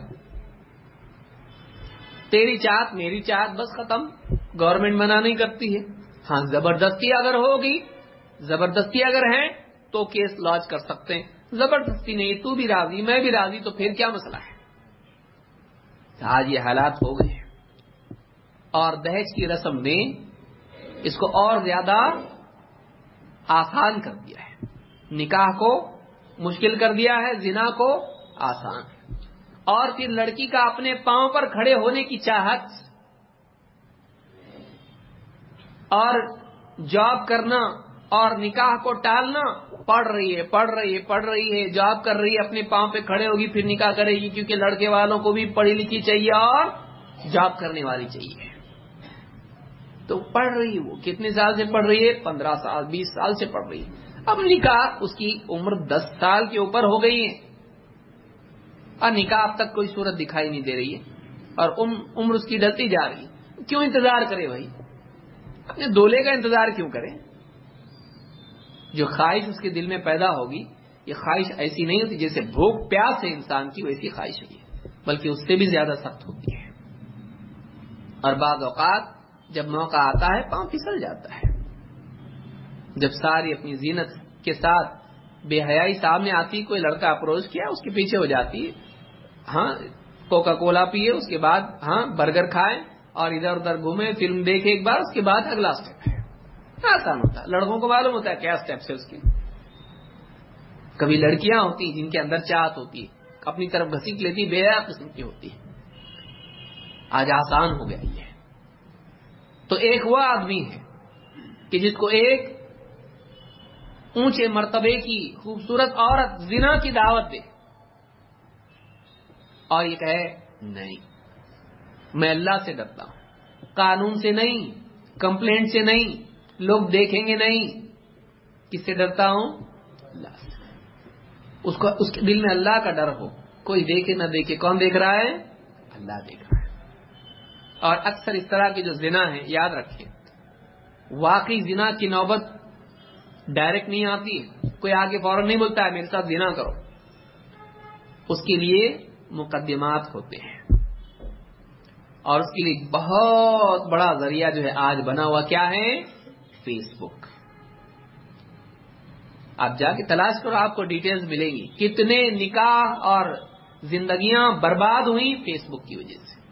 تیری چاہت میری چاہت، بس ختم، گورنمنٹ منع نہیں کرتی ہے۔ ہاں زبردستی اگر ہوگی، زبردستی اگر ہے تو کیس لانچ کر سکتے ہیں، زبردستی نہیں، تو بھی راضی میں بھی راضی، تو پھر کیا مسئلہ ہے؟ آج یہ حالات ہو گئے ہیں، اور دہیج کی رسم نے اس کو اور زیادہ آسان کر دیا ہے، نکاح کو مشکل کر دیا ہے، زنا کو آسان، اور پھر لڑکی کا اپنے پاؤں پر کھڑے ہونے کی چاہت اور جاب کرنا اور نکاح کو ٹالنا، پڑھ رہی ہے پڑھ رہی ہے پڑھ رہی ہے جاب کر رہی ہے، اپنے پاؤں پہ کھڑے ہوگی پھر نکاح کرے گی، کیونکہ لڑکے والوں کو بھی پڑھی لکھی چاہیے اور جاب کرنے والی چاہیے۔ تو پڑھ رہی ہے، وہ کتنے سال سے پڑھ رہی ہے؟ پندرہ سال بیس سال سے پڑھ رہی ہے۔ اب نکاح اس کی عمر دس سال کے اوپر ہو گئی ہے، اور نکاح اب تک کوئی صورت دکھائی نہیں دے رہی ہے، اور عمر اس کی ڈھلتی جا رہی ہے۔ کیوں انتظار کرے بھائی؟ اپنے دولے کا انتظار کیوں کرے؟ جو خواہش اس کے دل میں پیدا ہوگی، یہ خواہش ایسی نہیں ہوتی جیسے بھوک پیاس ہے انسان کی، ویسی خواہش ہوئی ہے، بلکہ اس سے بھی زیادہ سخت ہوتی ہے۔ اور بعض اوقات جب موقع آتا ہے پاؤں پھسل جاتا ہے، جب ساری اپنی زینت کے ساتھ بے حیائی سامنے آتی، کوئی لڑکا اپروچ کیا اس کے پیچھے ہو جاتی ہے، ہاں کوکا کولا پیے، اس کے بعد ہاں برگر کھائے اور ادھر ادھر گھومے، فلم دیکھے ایک بار، اس کے بعد اگلا اسٹیپ ہے۔ آسان ہوتا ہے، لڑکوں کو معلوم ہوتا ہے کیا اسٹیپس ہے اس کی۔ کبھی لڑکیاں ہوتی جن کے اندر چاہت ہوتی ہے، اپنی طرف گھسیٹ لیتی، بے حیا قسم کی ہوتی ہے۔ آج آسان ہو گیا یہ۔ تو ایک وہ آدمی ہے کہ جس کو ایک اونچے مرتبے کی خوبصورت عورت زنا کی دعوت دے اور یہ کہے نہیں، میں اللہ سے ڈرتا ہوں، قانون سے نہیں، کمپلینٹ سے نہیں، لوگ دیکھیں گے نہیں، کس سے ڈرتا ہوں؟ اللہ سے۔ اس کو اس کے دل میں اللہ کا ڈر ہو، کوئی دیکھے نہ دیکھے، کون دیکھ رہا ہے؟ اللہ دیکھ رہا ہے۔ اور اکثر اس طرح کی جو زنا ہے، یاد رکھیں، واقعی زنا کی نوبت ڈائریکٹ نہیں آتی ہے، کوئی آگے فوراً نہیں بولتا ہے میرے ساتھ زنا کرو، اس کے لیے مقدمات ہوتے ہیں، اور اس کے لیے بہت بڑا ذریعہ جو ہے آج بنا ہوا کیا ہے؟ Facebook. آپ جا کے تلاش کرو، آپ کو ڈیٹیلز ملیں گی، کتنے نکاح اور زندگیاں برباد ہوئی فیس بک کی وجہ سے۔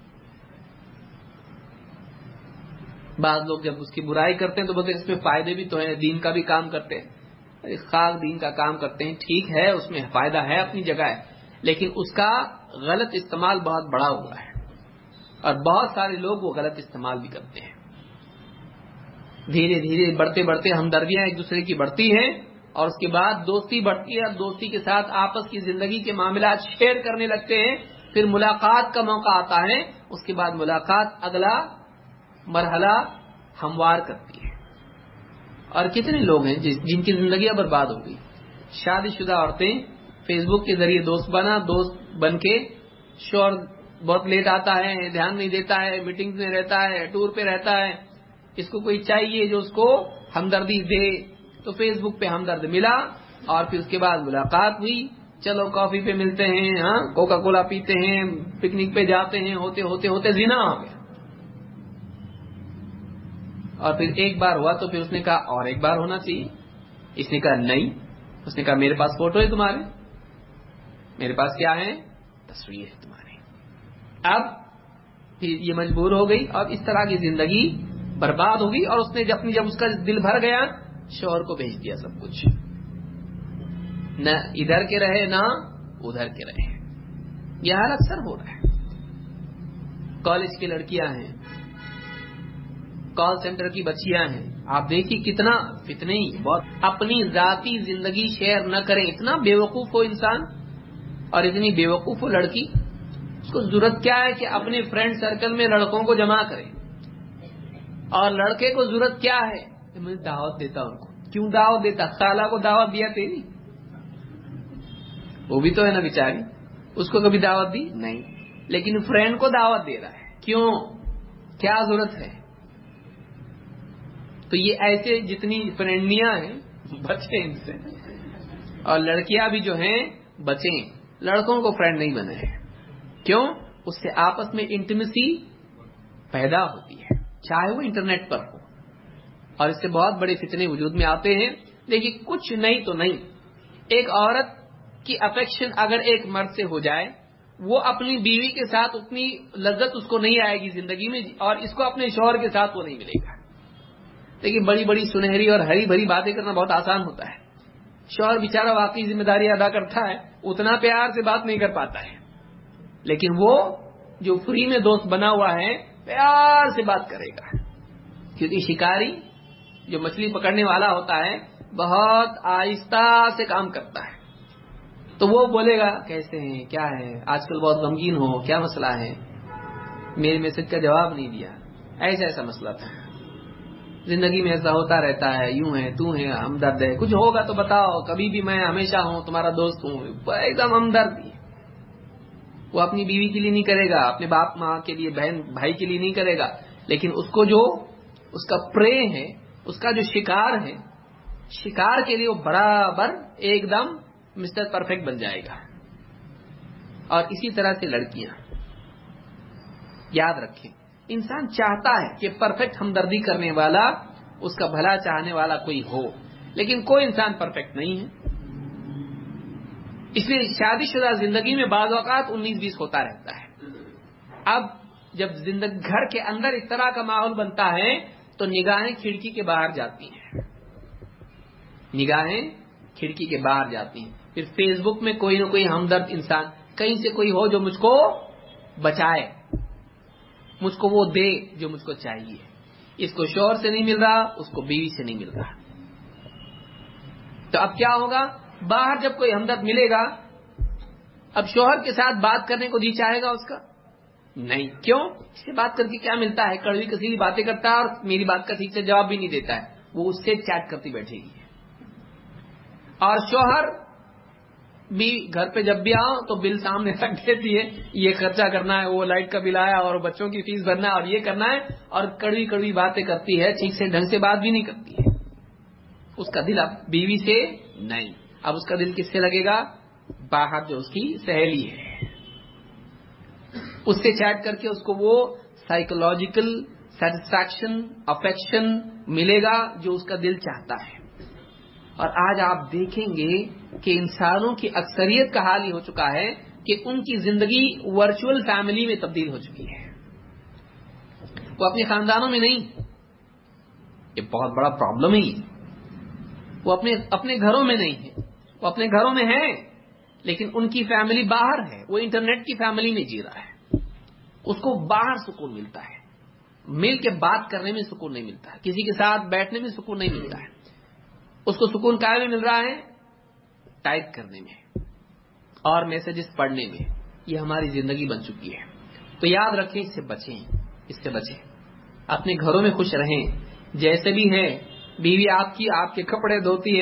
بعض لوگ جب اس کی برائی کرتے ہیں تو بولتے ہیں اس میں فائدے بھی تو ہیں، دین کا بھی کام کرتے ہیں۔ خاص دین کا کام کرتے ہیں، ٹھیک ہے، اس میں فائدہ ہے، اپنی جگہ ہے، لیکن اس کا غلط استعمال بہت بڑا ہوا ہے، اور بہت سارے لوگ وہ غلط استعمال بھی کرتے ہیں۔ دھیرے دھیرے بڑھتے بڑھتے ہمدردیاں ایک دوسرے کی بڑھتی ہیں، اور اس کے بعد دوستی بڑھتی ہے، دوستی کے ساتھ آپس کی زندگی کے معاملات شیئر کرنے لگتے ہیں، پھر ملاقات کا موقع آتا ہے، اس کے بعد ملاقات اگلا مرحلہ ہموار کرتی ہے۔ اور کتنے لوگ ہیں جن کی زندگیاں برباد ہو گئی۔ شادی شدہ عورتیں فیس بک کے ذریعے دوست بنا، دوست بن کے شوہر بہت لیٹ آتا ہے, دھیان نہیں دیتا ہے, میٹنگ میں رہتا ہے, ٹور پہ رہتا ہے, اس کو کوئی چاہیے جو اس کو ہمدردی دے. تو فیس بک پہ ہمدرد ملا اور پھر اس کے بعد ملاقات ہوئی, چلو کافی پہ ملتے ہیں, ہاں کوکا کولا پیتے ہیں, پکنک پہ جاتے ہیں, ہوتے ہوتے ہوتے زنا ہو گیا. اور پھر ایک بار ہوا تو پھر اس نے کہا اور ایک بار ہونا چاہیے. اس نے کہا نہیں. اس نے کہا میرے پاس فوٹو ہے تمہارے, میرے پاس کیا ہے, تصویر ہے تمہاری. اب پھر یہ مجبور ہو گئی اور اس طرح کی زندگی برباد ہو گئی. اور اس نے جب جب اس کا دل بھر گیا شوہر کو بھیج دیا سب کچھ, نہ ادھر کے رہے نہ ادھر کے رہے. یہ حال اکثر ہو رہا ہے. کالج کی لڑکیاں ہیں, کال سینٹر کی بچیاں ہیں, آپ دیکھیے کتنا فتنے ہی بہت. اپنی ذاتی زندگی شیئر نہ کریں. اتنا بیوقوف ہو انسان اور اتنی بیوقوف ہو لڑکی, اس کو ضرورت کیا ہے کہ اپنے فرینڈ سرکل میں لڑکوں کو جمع کرے, اور لڑکے کو ضرورت کیا ہے کہ میں دعوت دیتا ہوں. کیوں دعوت دیتا؟ خالہ کو دعوت دیا تیری, وہ بھی تو ہے نا بیچاری, اس کو کبھی دعوت دی نہیں, لیکن فرینڈ کو دعوت دے رہا ہے. کیوں؟ کیا ضرورت ہے؟ تو یہ ایسے جتنی فرینڈیاں ہیں بچیں ان سے, اور لڑکیاں بھی جو ہیں بچیں, لڑکوں کو فرینڈ نہیں بنے. کیوں؟ اس سے آپس میں انٹیمیسی پیدا ہوتی ہے, چاہے وہ انٹرنیٹ پر ہو, اور اس سے بہت بڑے فتنے وجود میں آتے ہیں. دیکھیے کچھ نہیں تو نہیں, ایک عورت کی افیکشن اگر ایک مرد سے ہو جائے, وہ اپنی بیوی کے ساتھ اتنی لذت اس کو نہیں آئے گی زندگی میں, اور اس کو اپنے شوہر کے ساتھ وہ نہیں ملے گا. دیکھیے بڑی بڑی سنہری اور ہری بھری باتیں کرنا بہت آسان ہوتا ہے. شوہر بیچارہ واقعی ذمہ داری ادا کرتا ہے, اتنا پیار سے بات نہیں کر پاتا ہے, لیکن وہ جو فری میں دوست بنا ہوا ہے پیار سے بات کرے گا. کیونکہ شکاری جو مچھلی پکڑنے والا ہوتا ہے بہت آہستہ سے کام کرتا ہے, تو وہ بولے گا کیسے ہیں, کیا ہے, آج کل بہت غمگین ہو, کیا مسئلہ ہے, میرے میسج کا جواب نہیں دیا, ایسا ایسا مسئلہ تھا, زندگی میں ایسا ہوتا رہتا ہے, یوں ہے تو ہے, ہمدرد ہے, کچھ ہوگا تو بتاؤ, کبھی بھی میں ہمیشہ ہوں, تمہارا دوست ہوں, ایک دم ہمدرد. وہ اپنی بیوی کے لیے نہیں کرے گا, اپنے باپ ماں کے لیے, بہن بھائی کے لیے نہیں کرے گا, لیکن اس کو جو اس کا پرے ہے, اس کا جو شکار ہے, شکار کے لیے وہ برابر ایک دم مسٹر پرفیکٹ بن جائے گا. اور اسی طرح سے لڑکیاں, یاد رکھیں انسان چاہتا ہے کہ پرفیکٹ ہمدردی کرنے والا, اس کا بھلا چاہنے والا کوئی ہو, لیکن کوئی انسان پرفیکٹ نہیں ہے. اس لیے شادی شدہ زندگی میں بعض اوقات انیس بیس ہوتا رہتا ہے. اب جب زندگی گھر کے اندر اس طرح کا ماحول بنتا ہے تو نگاہیں کھڑکی کے باہر جاتی ہیں, نگاہیں کھڑکی کے باہر جاتی ہیں. پھر فیس بک میں کوئی نہ کوئی ہمدرد انسان کہیں سے کوئی ہو جو مجھ کو بچائے, مجھ کو وہ دے جو مجھ کو چاہیے. اس کو شوہر سے نہیں مل رہا, اس کو بیوی سے نہیں مل رہا. تو اب کیا ہوگا, باہر جب کوئی ہمدرد ملے گا, اب شوہر کے ساتھ بات کرنے کو جی چاہے گا اس کا نہیں. کیوں؟ اس سے بات کر کے کیا ملتا ہے, کڑوی کسی باتیں کرتا ہے اور میری بات کا ٹھیک سے جواب بھی نہیں دیتا ہے, وہ اس سے چیٹ کرتی بیٹھے گی. اور شوہر بھی گھر پہ جب بھی آؤ تو بل سامنے رکھ دیتی ہے, یہ خرچہ کرنا ہے, وہ لائٹ کا بل آیا, اور بچوں کی فیس بھرنا ہے, اور یہ کرنا ہے, اور کڑوی کڑوی باتیں کرتی ہے, ٹھیک سے ڈھنگ سے بات بھی نہیں کرتی ہے. اس کا دل اب بیوی سے نہیں, اب اس کا دل کس سے لگے گا, باہر جو اس کی سہیلی ہے اس سے چیٹ کر کے اس کو وہ سائیکولوجیکل سیٹسفیکشن, افیکشن ملے گا جو اس کا دل چاہتا ہے. اور آج آپ دیکھیں گے کہ انسانوں کی اکثریت کا حال یہ ہو چکا ہے کہ ان کی زندگی ورچوئل فیملی میں تبدیل ہو چکی ہے. وہ اپنے خاندانوں میں نہیں, یہ بہت بڑا پرابلم ہے. وہ اپنے اپنے گھروں میں نہیں ہے, وہ اپنے گھروں میں ہے لیکن ان کی فیملی باہر ہے, وہ انٹرنیٹ کی فیملی میں جی رہا ہے. اس کو باہر سکون ملتا ہے, مل کے بات کرنے میں سکون نہیں ملتا ہے, کسی کے ساتھ بیٹھنے میں سکون نہیں ملتا ہے. اس کو سکون کہاں میں مل رہا ہے, ٹائپ کرنے میں اور میسجز پڑھنے میں. یہ ہماری زندگی بن چکی ہے. تو یاد رکھیں, اس سے بچیں, اس سے بچیں. اپنے گھروں میں خوش رہیں, جیسے بھی ہیں. بیوی آپ کی آپ کے کپڑے دھوتی ہے,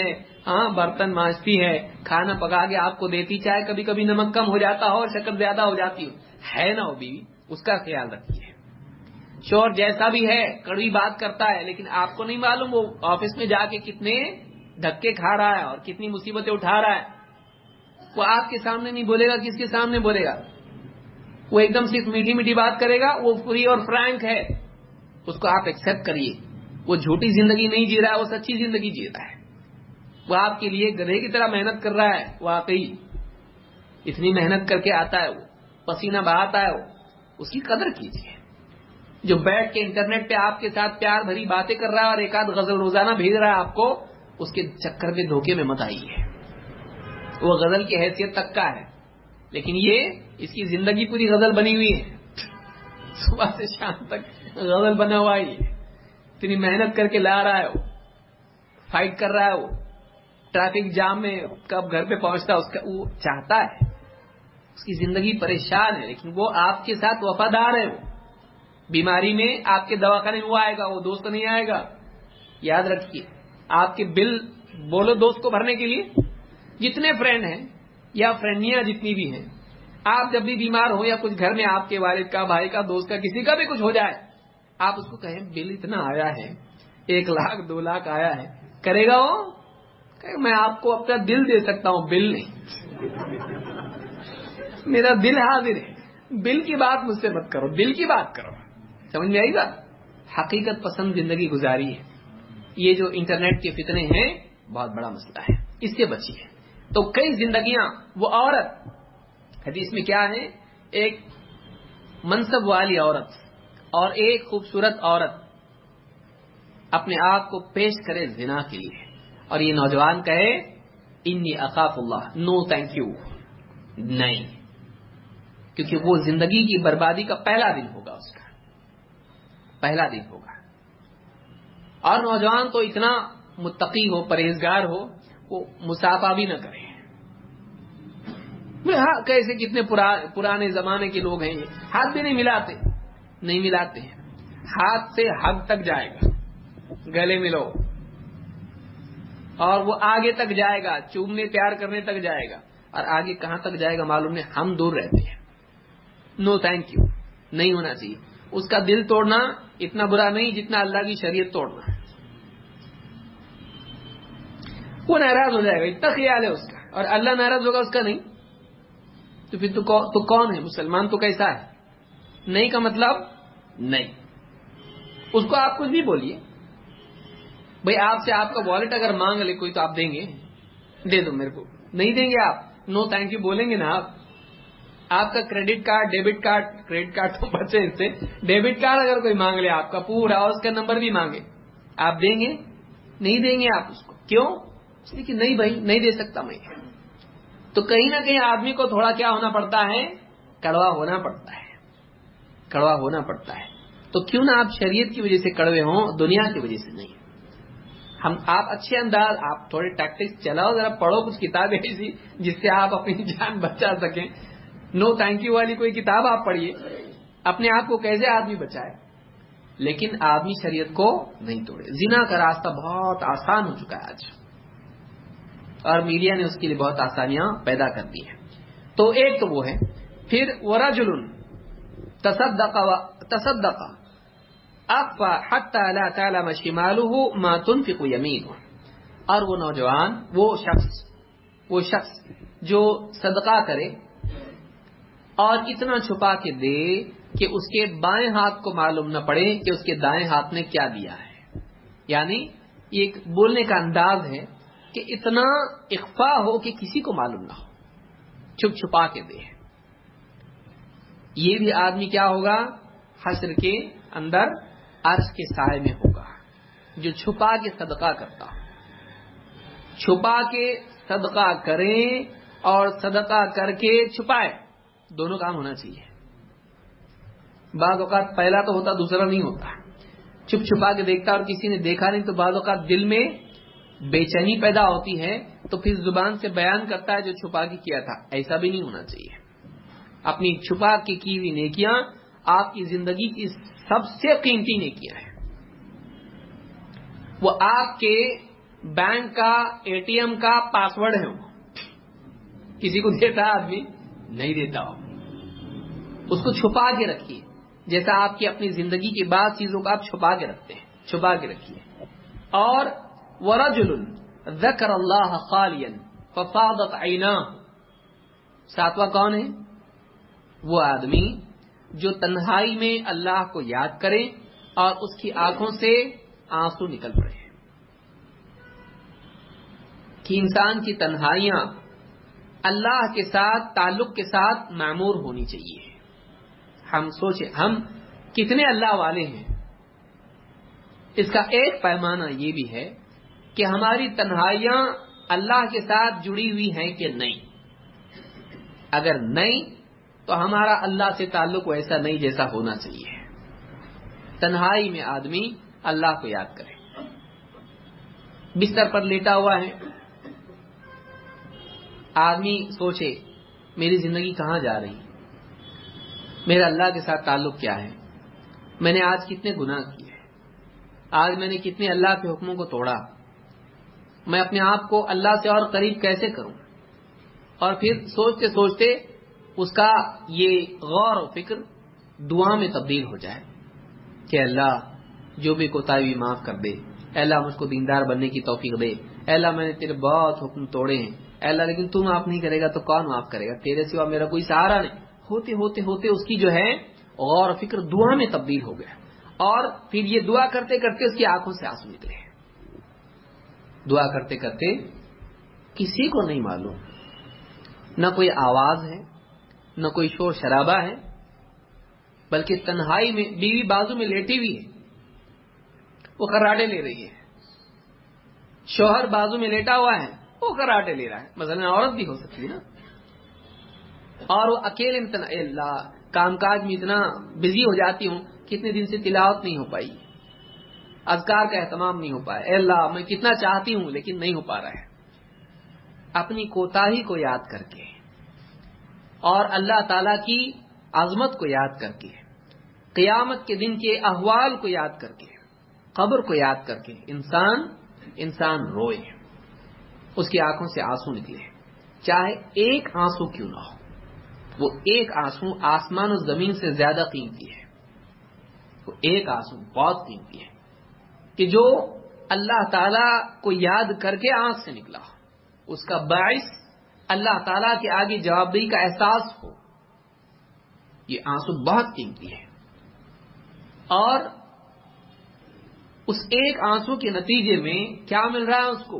ہاں برتن مانجتی ہے, کھانا پکا کے آپ کو دیتی, چاہے کبھی کبھی نمک کم ہو جاتا ہو اور شکر زیادہ ہو جاتی ہو, ہے نا وہ بیوی, اس کا خیال رکھیے. شوہر جیسا بھی ہے کڑوی بات کرتا ہے, لیکن آپ کو نہیں معلوم وہ آفس میں جا کے کتنے دھکے کھا رہا ہے اور کتنی مصیبتیں اٹھا رہا ہے. وہ آپ کے سامنے نہیں بولے گا, کس کے سامنے بولے گا؟ وہ ایک دم صرف میٹھی میٹھی بات کرے گا, وہ فری اور فرینک ہے, اس کو آپ ایکسپٹ کریے. وہ جھوٹی زندگی نہیں جی رہا ہے, وہ سچی زندگی جی رہا ہے. وہ آپ کے لیے گدھے کی طرح محنت کر رہا ہے, واقعی اتنی محنت کر کے آتا ہے, وہ پسینہ بہاتا ہے, وہ اس کی قدر کیجیے. جو بیٹھ کے انٹرنیٹ پہ آپ کے ساتھ پیار بھری باتیں کر رہا ہے اور ایک آدھ غزل روزانہ بھیج رہا ہے آپ کو, اس کے چکر میں دھوکے میں مت آئیے. وہ غزل کی حیثیت تک کا ہے, لیکن یہ اس کی زندگی پوری غزل بنی ہوئی ہے, صبح سے شام تک غزل بنا ہوا ہے. اتنی محنت کر کے لا رہا ہے, وہ فائٹ کر رہا ہے, وہ ٹریفک جام میں کب گھر پہ پہنچتا ہے اس کا وہ چاہتا ہے. اس کی زندگی پریشان ہے, لیکن وہ آپ کے ساتھ وفادار ہے. وہ بیماری میں آپ کے دواخانے میں وہ آئے گا, وہ دوست نہیں آئے گا. یاد رکھیے, آپ کے بل بولو دوست کو بھرنے کے لیے, جتنے فرینڈ ہیں یا فرینڈیاں جتنی بھی ہیں, آپ جب بھی بیمار ہو یا کچھ گھر میں آپ کے والد کا, بھائی کا, دوست کا, کسی کا بھی کچھ ہو جائے, آپ اس کو کہیں بل اتنا آیا ہے, ایک لاکھ دو لاکھ آیا ہے, کرے گا وہ؟ کہ میں آپ کو اپنا دل دے سکتا ہوں, بل نہیں. میرا دل حاضر ہے, بل کی بات مجھ سے مت کرو, دل کی بات کرو. سمجھ میں آئی گا؟ حقیقت پسند زندگی گزاری ہے. یہ جو انٹرنیٹ کے فتنے ہیں بہت بڑا مسئلہ ہے, اس سے بچیے. تو کئی زندگیاں, وہ عورت حدیث میں کیا ہے, ایک منصب والی عورت اور ایک خوبصورت عورت اپنے آپ کو پیش کرے زنا کے لیے, اور یہ نوجوان کہے انی اخاف اللہ, نو تھینک یو, نہیں, کیونکہ وہ زندگی کی بربادی کا پہلا دن ہوگا, اس کا پہلا دن ہوگا. اور نوجوان تو اتنا متقی ہو, پرہیزگار ہو, وہ مسافہ بھی نہ کرے. ہاں کیسے کتنے پرانے زمانے کے لوگ ہیں, یہ ہاتھ بھی نہیں ملاتے, نہیں ملاتے ہیں. ہاتھ سے حد تک جائے گا, گلے ملو, اور وہ آگے تک جائے گا, چومنے پیار کرنے تک جائے گا, اور آگے کہاں تک جائے گا معلوم نہیں, ہم دور رہتے ہیں. نو تھینک یو, نہیں ہونا چاہیے. اس کا دل توڑنا اتنا برا نہیں جتنا اللہ کی شریعت توڑنا ہے. وہ ناراض ہو جائے گا, اتنا خیال ہے اس کا, اور اللہ ناراض ہوگا اس کا نہیں. تو پھر تو کون ہے مسلمان؟ تو کیسا ہے؟ نہیں کا مطلب نہیں. اس کو آپ کچھ بھی بولیے, بھئی آپ سے آپ کا والٹ اگر مانگ لے کوئی تو آپ دیں گے؟ دے دو میرے کو, نہیں دیں گے آپ, نو تھینک یو بولیں گے نا آپ. آپ کا credit card, debit card, credit card تو بچے اس سے, ڈیبٹ کارڈ اگر کوئی مانگ لے آپ کا پورا, اور اس کا نمبر بھی مانگے, آپ دیں گے؟ نہیں دیں گے آپ اس کو. کیوں؟ اس لیے کہ نہیں بھائی, نہیں دے سکتا میں. تو کہیں نہ کہیں آدمی کو تھوڑا کیا ہونا پڑتا ہے, کڑوا ہونا پڑتا ہے, کڑوا ہونا پڑتا ہے. تو کیوں نہ آپ شریعت کی وجہ سے کڑوے ہوں, دنیا کی وجہ سے نہیں. ہم آپ اچھے انداز, آپ تھوڑے ٹیکٹکس چلاؤ, ذرا پڑھو کچھ کتابیں ایسی جس سے آپ اپنی جان بچا سکیں. نو تھینک یو والی کوئی کتاب آپ پڑھیے, اپنے آپ کو کیسے آدمی بچائے. لیکن آدمی شریعت کو نہیں توڑے. زنا کا راستہ بہت آسان ہو چکا ہے آج, اور میڈیا نے اس کے لیے بہت آسانیاں پیدا کر دی ہیں. تو ایک تو وہ ہے. پھر ورجل تصدق تصدق اخفى حتى لا تعلم شماله ما تنفق يمينه. اور وہ نوجوان, وہ شخص وہ شخص جو صدقہ کرے اور اتنا چھپا کے دے کہ اس کے بائیں ہاتھ کو معلوم نہ پڑے کہ اس کے دائیں ہاتھ نے کیا دیا ہے. یعنی ایک بولنے کا انداز ہے کہ اتنا اخفا ہو کہ کسی کو معلوم نہ ہو, چھپ چھپا کے دے. یہ بھی آدمی کیا ہوگا حشر کے اندر عرش کے سائے میں ہوگا, جو چھپا کے صدقہ کرتا ہو. چھپا کے صدقہ کریں اور صدقہ کر کے چھپائے, دونوں کام ہونا چاہیے. بعض اوقات پہلا تو ہوتا, دوسرا نہیں ہوتا. چھپ چھپا کے دیکھتا اور کسی نے دیکھا نہیں, تو بعض اوقات دل میں بے چینی پیدا ہوتی ہے, تو پھر زبان سے بیان کرتا ہے جو چھپا کے کیا تھا. ایسا بھی نہیں ہونا چاہیے. اپنی چھپا کے کی ہوئی نیکیاں آپ کی زندگی کی سب سے قیمتی نیکیاں ہیں. وہ آپ کے بینک کا اے ٹی ایم کا پاسورڈ ہے وہ. کسی کو دیتا ہے آدمی؟ نہیں دیتا ہو. اس کو چھپا کے رکھیے، جیسا آپ کی اپنی زندگی کی بعض چیزوں کو آپ چھپا کے رکھتے ہیں، چھپا کے رکھیے. اور وَرَجُلٌ ذَكَرَ اللَّهَ خَالِيًا فَفَاضَتْ عَيْنَاهُ. ساتواں کون ہے؟ وہ آدمی جو تنہائی میں اللہ کو یاد کرے اور اس کی آنکھوں سے آنسو نکل پڑے. کہ انسان کی تنہائیاں اللہ کے ساتھ تعلق کے ساتھ معمور ہونی چاہیے. ہم سوچیں ہم کتنے اللہ والے ہیں. اس کا ایک پیمانہ یہ بھی ہے کہ ہماری تنہائیاں اللہ کے ساتھ جڑی ہوئی ہیں کہ نہیں. اگر نہیں تو ہمارا اللہ سے تعلق ویسا نہیں جیسا ہونا چاہیے. تنہائی میں آدمی اللہ کو یاد کرے. بستر پر لیٹا ہوا ہے، آدمی سوچے میری زندگی کہاں جا رہی، میرا اللہ کے ساتھ تعلق کیا ہے، میں نے آج کتنے گناہ کیے، آج میں نے کتنے اللہ کے حکموں کو توڑا، میں اپنے آپ کو اللہ سے اور قریب کیسے کروں. اور پھر سوچتے سوچتے اس کا یہ غور و فکر دعا میں تبدیل ہو جائے کہ اللہ جو بھی کوتاہی معاف کر دے، اے اللہ مجھ کو دیندار بننے کی توفیق دے، اے اللہ میں نے تیرے بہت حکم توڑے ہیں، اے اللہ لیکن تو معاف نہیں کرے گا تو کون معاف کرے گا، تیرے سوا میرا کوئی سہارا نہیں. ہوتے ہوتے ہوتے اس کی جو ہے غور و فکر دعا میں تبدیل ہو گیا. اور پھر یہ دعا کرتے کرتے اس کی آنکھوں سے آنسو نکلے. دعا کرتے کرتے کسی کو نہیں معلوم، نہ کوئی آواز ہے نہ کوئی شور شرابہ ہے، بلکہ تنہائی میں بیوی بازو میں لیٹی ہوئی ہے، وہ خراٹے لے رہی ہے. شوہر بازو میں لیٹا ہوا ہے، وہ خراٹے لے رہا ہے. مثلا عورت بھی ہو سکتی ہے نا. اور وہ اکیلے میں تنہا، اللہ کام کاج میں اتنا بزی ہو جاتی ہوں، کتنے دن سے تلاوت نہیں ہو پائی، اذکار کا اہتمام نہیں ہو پایا، اے اللہ میں کتنا چاہتی ہوں لیکن نہیں ہو پا رہا ہے. اپنی کوتاہی کو یاد کر کے اور اللہ تعالی کی عظمت کو یاد کر کے، قیامت کے دن کے احوال کو یاد کر کے، قبر کو یاد کر کے انسان انسان روئے، اس کی آنکھوں سے آنسو نکلے، چاہے ایک آنسو کیوں نہ ہو. وہ ایک آنسو آسمان و زمین سے زیادہ قیمتی ہے. وہ ایک آنسو بہت قیمتی ہے کہ جو اللہ تعالی کو یاد کر کے آنکھ سے نکلا ہو، اس کا باعث اللہ تعالی کے آگے جوابدہی کا احساس ہو. یہ آنسو بہت قیمتی ہے. اور اس ایک آنسو کے نتیجے میں کیا مل رہا ہے اس کو؟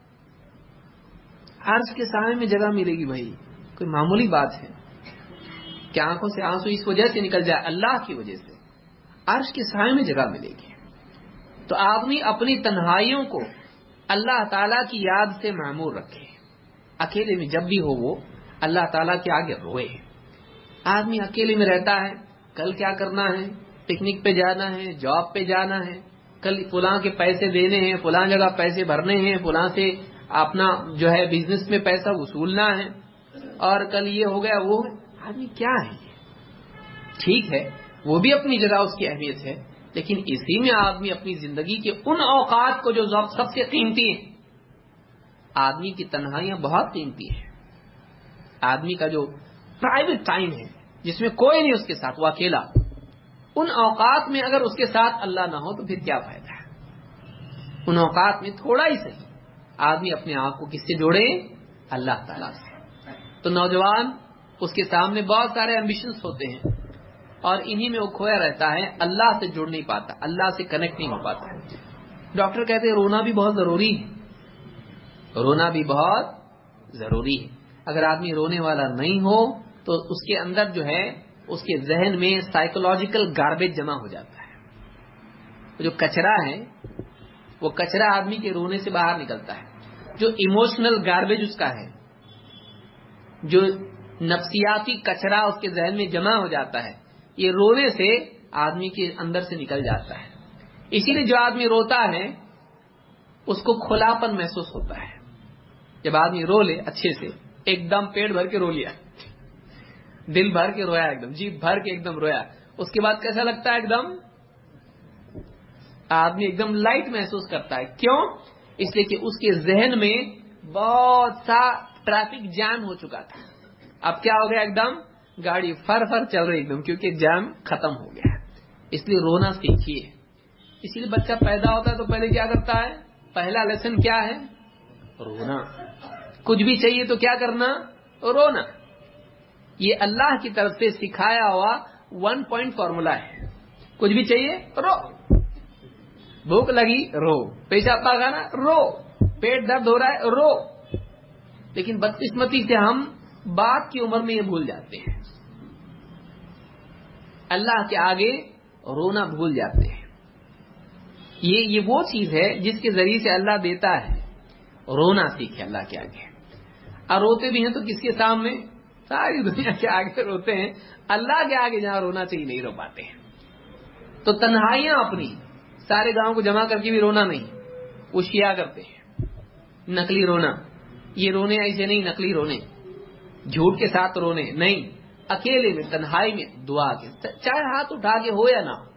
عرش کے سائے میں جگہ ملے گی. بھائی کوئی معمولی بات ہے کہ آنکھوں سے آنسو اس وجہ سے نکل جائے، اللہ کی وجہ سے عرش کے سائے میں جگہ ملے گی. تو آدمی اپنی تنہائیوں کو اللہ تعالیٰ کی یاد سے معمور رکھے. اکیلے میں جب بھی ہو وہ اللہ تعالیٰ کے آگے روئے. آدمی اکیلے میں رہتا ہے، کل کیا کرنا ہے، پکنک پہ جانا ہے، جاب پہ جانا ہے، کل فلاں کے پیسے دینے ہیں، فلاں جگہ پیسے بھرنے ہیں، فلاں سے اپنا جو ہے بزنس میں پیسہ وصولنا ہے، اور کل یہ ہو گیا وہ. آدمی کیا ہے یہ؟ ٹھیک ہے وہ بھی اپنی جگہ اس کی اہمیت ہے، لیکن اسی میں آدمی اپنی زندگی کے ان اوقات کو جو سب سے قیمتی ہیں، آدمی کی تنہائیاں بہت قیمتی ہیں. آدمی کا جو پرائیویٹ ٹائم ہے جس میں کوئی نہیں اس کے ساتھ، وہ اکیلا، ان اوقات میں اگر اس کے ساتھ اللہ نہ ہو تو پھر کیا فائدہ ہے. ان اوقات میں تھوڑا ہی صحیح آدمی اپنے آپ کو کس سے جوڑے؟ اللہ تعالیٰ سے. تو نوجوان اس کے سامنے بہت سارے ایمبیشنز ہوتے ہیں اور انہی میں وہ کھویا رہتا ہے، اللہ سے جڑ نہیں پاتا، اللہ سے کنیکٹ نہیں ہو پاتا. ڈاکٹر کہتے ہیں رونا بھی بہت ضروری ہے، رونا بھی بہت ضروری ہے. اگر آدمی رونے والا نہیں ہو تو اس کے اندر جو ہے اس کے ذہن میں سائیکولوجیکل گاربیج جمع ہو جاتا ہے. جو کچرا ہے وہ کچرا آدمی کے رونے سے باہر نکلتا ہے. جو ایموشنل گاربیج اس کا ہے، جو نفسیاتی کچرا اس کے ذہن میں جمع ہو جاتا ہے، یہ رونے سے آدمی کے اندر سے نکل جاتا ہے. اسی لیے جو آدمی روتا ہے اس کو کھلاپن محسوس ہوتا ہے. جب آدمی رو لے اچھے سے، ایک دم پیٹ بھر کے رو لیا، دل بھر کے رویا، ایک دم جیب بھر کے ایک دم رویا، اس کے بعد کیسا لگتا ہے؟ ایک دم آدمی ایک دم لائٹ محسوس کرتا ہے. کیوں؟ اس لیے کہ اس کے ذہن میں بہت سا ٹریفک جام ہو چکا تھا. اب کیا ہو گیا؟ ایک دم گاڑی فر فر چل رہی ایک دم، کیونکہ جام ختم ہو گیا. اس لیے رونا سیکھیے. اسی لیے بچہ پیدا ہوتا ہے تو پہلے کیا کرتا ہے؟ پہلا لیسن کیا ہے؟ رونا. کچھ بھی چاہیے تو کیا کرنا؟ رونا. یہ اللہ کی طرف سے سکھایا ہوا ون پوائنٹ فارمولا ہے. کچھ بھی چاہیے رو، بھوک لگی رو، پیشاب پاخانہ رو، پیٹ درد ہو رہا ہے رو. لیکن بدقسمتی سے ہم بات کی عمر میں یہ بھول جاتے ہیں، اللہ کے آگے رونا بھول جاتے ہیں. یہ یہ وہ چیز ہے جس کے ذریعے سے اللہ دیتا ہے. رونا سیکھے اللہ کے آگے. اور روتے بھی ہیں تو کس کے سامنے؟ ساری دنیا کے آگے روتے ہیں. اللہ کے آگے جہاں رونا چاہیے نہیں رو پاتے ہیں. تو تنہائیاں اپنی سارے گاؤں کو جمع کر کے بھی رونا نہیں، وہ شیعہ کرتے ہیں نقلی رونا. یہ رونے ایسے نہیں نقلی رونے، جھوٹ کے ساتھ رونے نہیں، اکیلے میں تنہائی میں دعا کے، چاہے ہاتھ اٹھا کے ہو یا نہ ہو،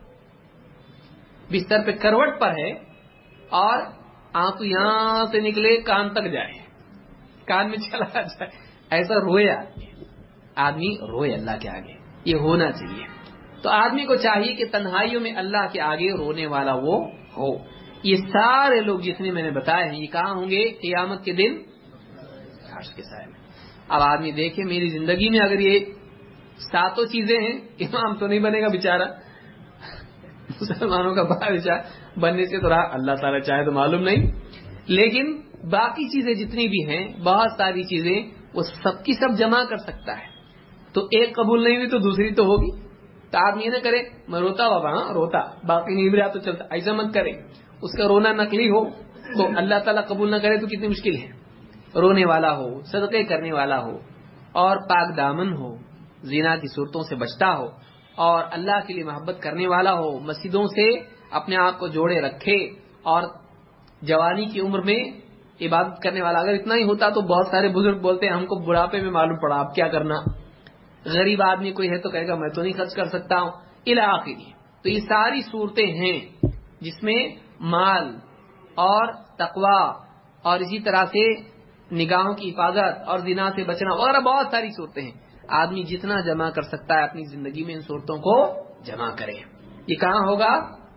بستر پہ کروٹ پر ہے اور آنکھ یہاں سے نکلے کان تک جائے، کان میں چلا جائے، ایسا روئے آدمی. آدمی روئے اللہ کے آگے، یہ ہونا چاہیے. تو آدمی کو چاہیے کہ تنہائیوں میں اللہ کے آگے رونے والا وہ ہو. یہ سارے لوگ جتنے میں نے بتائے ہیں یہ کہاں ہوں گے؟ قیامت کے دن عرش کے سائے میں. اب آدمی دیکھے میری زندگی میں اگر یہ ساتوں چیزیں ہیں، امام تو نہیں بنے گا بیچارہ، مسلمانوں کا بادشاہ بننے سے تو رہا، اللہ تعالیٰ چاہے تو معلوم نہیں. لیکن باقی چیزیں جتنی بھی ہیں، بہت ساری چیزیں وہ سب کی سب جمع کر سکتا ہے. تو ایک قبول نہیں ہوئی تو دوسری تو ہوگی. تو آپ یہ نہ کرے میں روتا بابا، ہاں روتا، باقی نہیں ملا تو چلتا، ایسا مت کرے. اس کا رونا نقلی ہو تو اللہ تعالیٰ قبول نہ کرے تو کتنی مشکل ہے. رونے والا ہو، صدقے کرنے والا ہو، اور پاک دامن ہو، زنا کی صورتوں سے بچتا ہو، اور اللہ کے لیے محبت کرنے والا ہو، مسجدوں سے اپنے آپ کو جوڑے رکھے، اور جوانی کی عمر میں عبادت کرنے والا. اگر اتنا ہی ہوتا تو بہت سارے بزرگ بولتے ہیں ہم کو بڑھاپے میں معلوم پڑا اب کیا کرنا. غریب آدمی کوئی ہے تو کہے گا میں تو نہیں خرچ کر سکتا ہوں الی آخری. تو یہ ساری صورتیں ہیں جس میں مال اور تقوی اور اسی طرح سے نگاہوں کی حفاظت اور زنا سے بچنا اور بہت ساری صورتیں ہیں. آدمی جتنا جمع کر سکتا ہے اپنی زندگی میں ان صورتوں کو جمع کرے. یہ کہاں ہوگا؟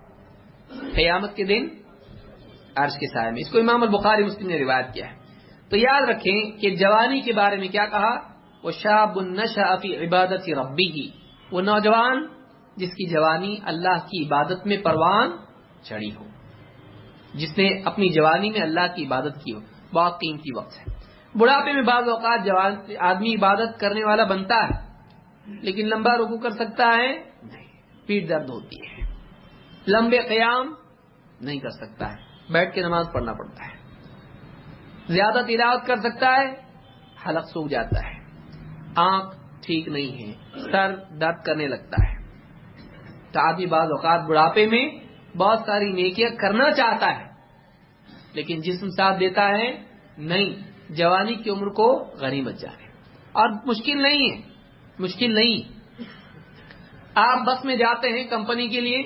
قیامت کے دن عرش کے سائے میں. اس کو امام البخاری مسلم نے روایت کیا ہے. تو یاد رکھیں کہ جوانی کے بارے میں کیا کہا؟ وہ شاب نشأ فی عبادت ربہ، وہ نوجوان جس کی جوانی اللہ کی عبادت میں پروان چڑھی ہو، جس نے اپنی جوانی میں اللہ کی عبادت کی ہو. بہت قیمتی وقت ہے. بڑھاپے میں بعض اوقات جوان آدمی عبادت کرنے والا بنتا ہے لیکن لمبا رکوع کر سکتا ہے نہیں، پیٹ درد ہوتی ہے. لمبے قیام نہیں کر سکتا ہے، بیٹھ کے نماز پڑھنا پڑتا ہے. زیادہ تلاوت کر سکتا ہے، حلق سوکھ جاتا ہے. آنکھ ٹھیک نہیں ہے، سر درد کرنے لگتا ہے. تو آدمی بعض اوقات بڑھاپے میں بہت ساری نیکیاں کرنا چاہتا ہے لیکن جسم ساتھ دیتا ہے نہیں. جوانی کی عمر کو غنیمت جانے. اور مشکل نہیں ہے، مشکل نہیں. آپ بس میں جاتے ہیں کمپنی کے لیے،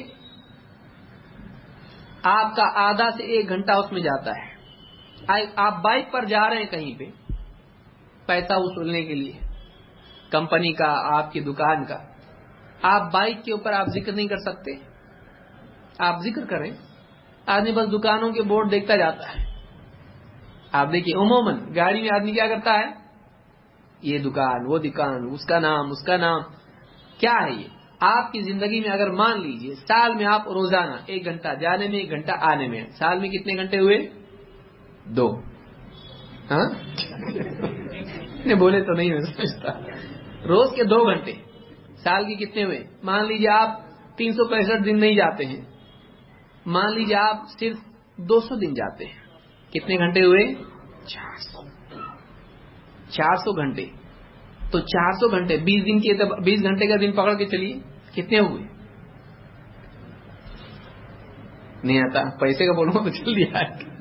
آپ کا آدھا سے ایک گھنٹہ اس میں جاتا ہے. آپ بائک پر جا رہے ہیں کہیں پہ پیسہ وصولنے کے لیے، کمپنی کا، آپ کی دکان کا. آپ بائک کے اوپر آپ ذکر نہیں کر سکتے؟ آپ ذکر کریں. آدمی بس دکانوں کے بورڈ دیکھتا جاتا ہے. آپ دیکھیے عموماً گاڑی میں آدمی کیا کرتا ہے؟ یہ دکان، وہ دکان، اس کا نام، اس کا نام. کیا ہے یہ؟ آپ کی زندگی میں اگر مان لیجئے سال میں آپ روزانہ ایک گھنٹہ جانے میں ایک گھنٹہ آنے میں، سال میں کتنے گھنٹے ہوئے؟ دو. ہاں نے بولے تو نہیں میں سمجھتا. روز کے دو گھنٹے، سال کے کتنے ہوئے؟ مان لیجئے آپ تین سو پینسٹھ دن نہیں جاتے ہیں، مان لیجئے آپ صرف دو سو دن جاتے ہیں، کتنے گھنٹے ہوئے؟ چار سو. چار سو گھنٹے. تو چار سو گھنٹے بیس دن کے بیس گھنٹے کا دن پکڑ کے چلیے کتنے ہوئے؟ نہیں آتا پیسے کا بولوں تو چل دیا.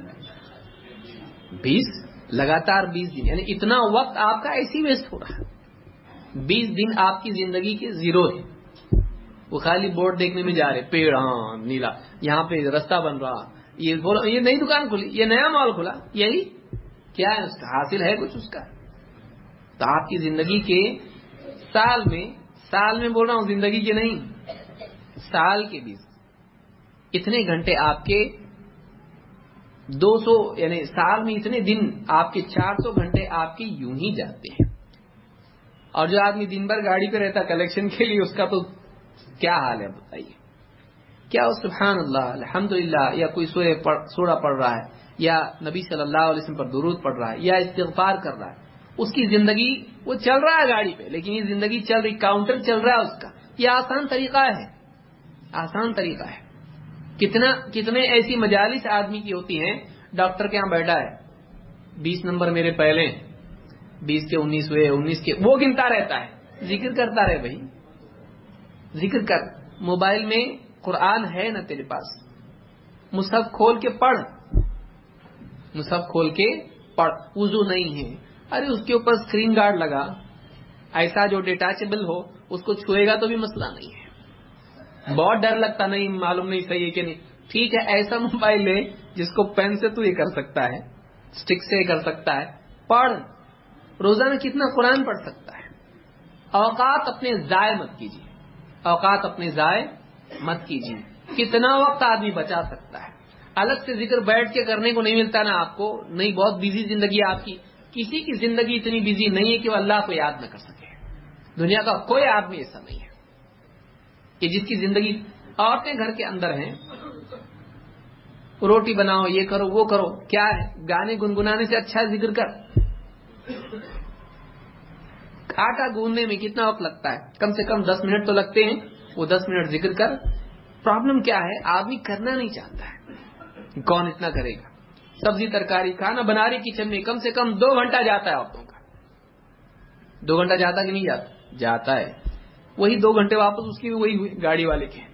بیس لگاتار بیس دن، یعنی اتنا وقت آپ کا ایسی ویسٹ ہو رہا ہے. بیس دن آپ کی زندگی کے زیرو ہے، وہ خالی بورڈ دیکھنے میں جا رہے. پیڑ، ہاں نیلا، یہاں پہ راستہ بن رہا، یہ بولو یہ نئی دکان کھلی, یہ نیا مال کھلا, یہی کیا ہے اس کا, حاصل ہے کچھ اس کا؟ تو آپ کی زندگی کے سال میں, سال میں بول رہا ہوں زندگی کے نہیں, سال کے بیس اتنے گھنٹے آپ کے دو سو یعنی سال میں اتنے دن آپ کے چار سو گھنٹے آپ کے یوں ہی جاتے ہیں. اور جو آدمی دن بھر گاڑی پہ رہتا کلیکشن کے لیے, اس کا تو کیا حال ہے بتائیے. کیا وہ سبحان اللہ الحمدللہ یا کوئی سورہ سورہ پڑھ رہا ہے, یا نبی صلی اللہ علیہ وسلم پر درود پڑھ رہا ہے, یا استغفار کر رہا ہے, اس کی زندگی وہ چل رہا ہے گاڑی پہ, لیکن یہ زندگی چل رہی, کاؤنٹر چل رہا ہے اس کا. یہ آسان طریقہ ہے, آسان طریقہ ہے. کتنا کتنے ایسی مجالس آدمی کی ہوتی ہیں, ڈاکٹر کے یہاں بیٹھا ہے, بیس نمبر میرے پہلے, بیس کے انیس ہوئے, انیس کے, وہ گنتا رہتا ہے. ذکر کرتا رہے بھائی, ذکر کر. موبائل میں قرآن ہے نا تیرے پاس, مصحف کھول کے پڑھ, مصحف کھول کے پڑھ. وضو نہیں ہے, ارے اس کے اوپر اسکرین گارڈ لگا, ایسا جو ڈیٹاچیبل ہو, اس کو چھوئے گا تو بھی مسئلہ نہیں ہے. بہت ڈر لگتا, نہیں معلوم نہیں صحیح ہے کہ نہیں, ٹھیک ہے ایسا موبائل لے جس کو پین سے تو یہ کر سکتا ہے, اسٹک سے کر سکتا ہے, پڑھ. روزانہ کتنا قرآن پڑھ سکتا ہے. اوقات اپنے ضائع مت کیجیے, اوقات اپنے ضائع مت کیجیے. کتنا وقت آدمی بچا سکتا ہے. الگ سے ذکر بیٹھ کے کرنے کو نہیں ملتا نا آپ کو, نہیں بہت بزی زندگی ہے آپ کی. کسی کی زندگی اتنی بزی نہیں ہے کہ وہ اللہ کو یاد نہ کر سکے. دنیا کا کوئی آدمی ایسا نہیں ہے کہ جس کی زندگی, عورتیں گھر کے اندر ہیں, روٹی بناؤ, یہ کرو وہ کرو, کیا ہے گانے گنگنانے سے اچھا ذکر کر. آٹا گوندنے میں کتنا وقت لگتا ہے, کم سے کم دس منٹ تو لگتے ہیں, وہ دس منٹ ذکر کر. پرابلم کیا ہے, آدمی کرنا نہیں چاہتا ہے. کون اتنا کرے گا. سبزی ترکاری کھانا بنا رہی کچن میں, کم سے کم دو گھنٹہ جاتا ہے عورتوں کا. دو گھنٹہ جاتا کہ نہیں جاتا, جاتا ہے. وہی دو گھنٹے واپس اس کی بھی وہی ہوئی گاڑی والے کے,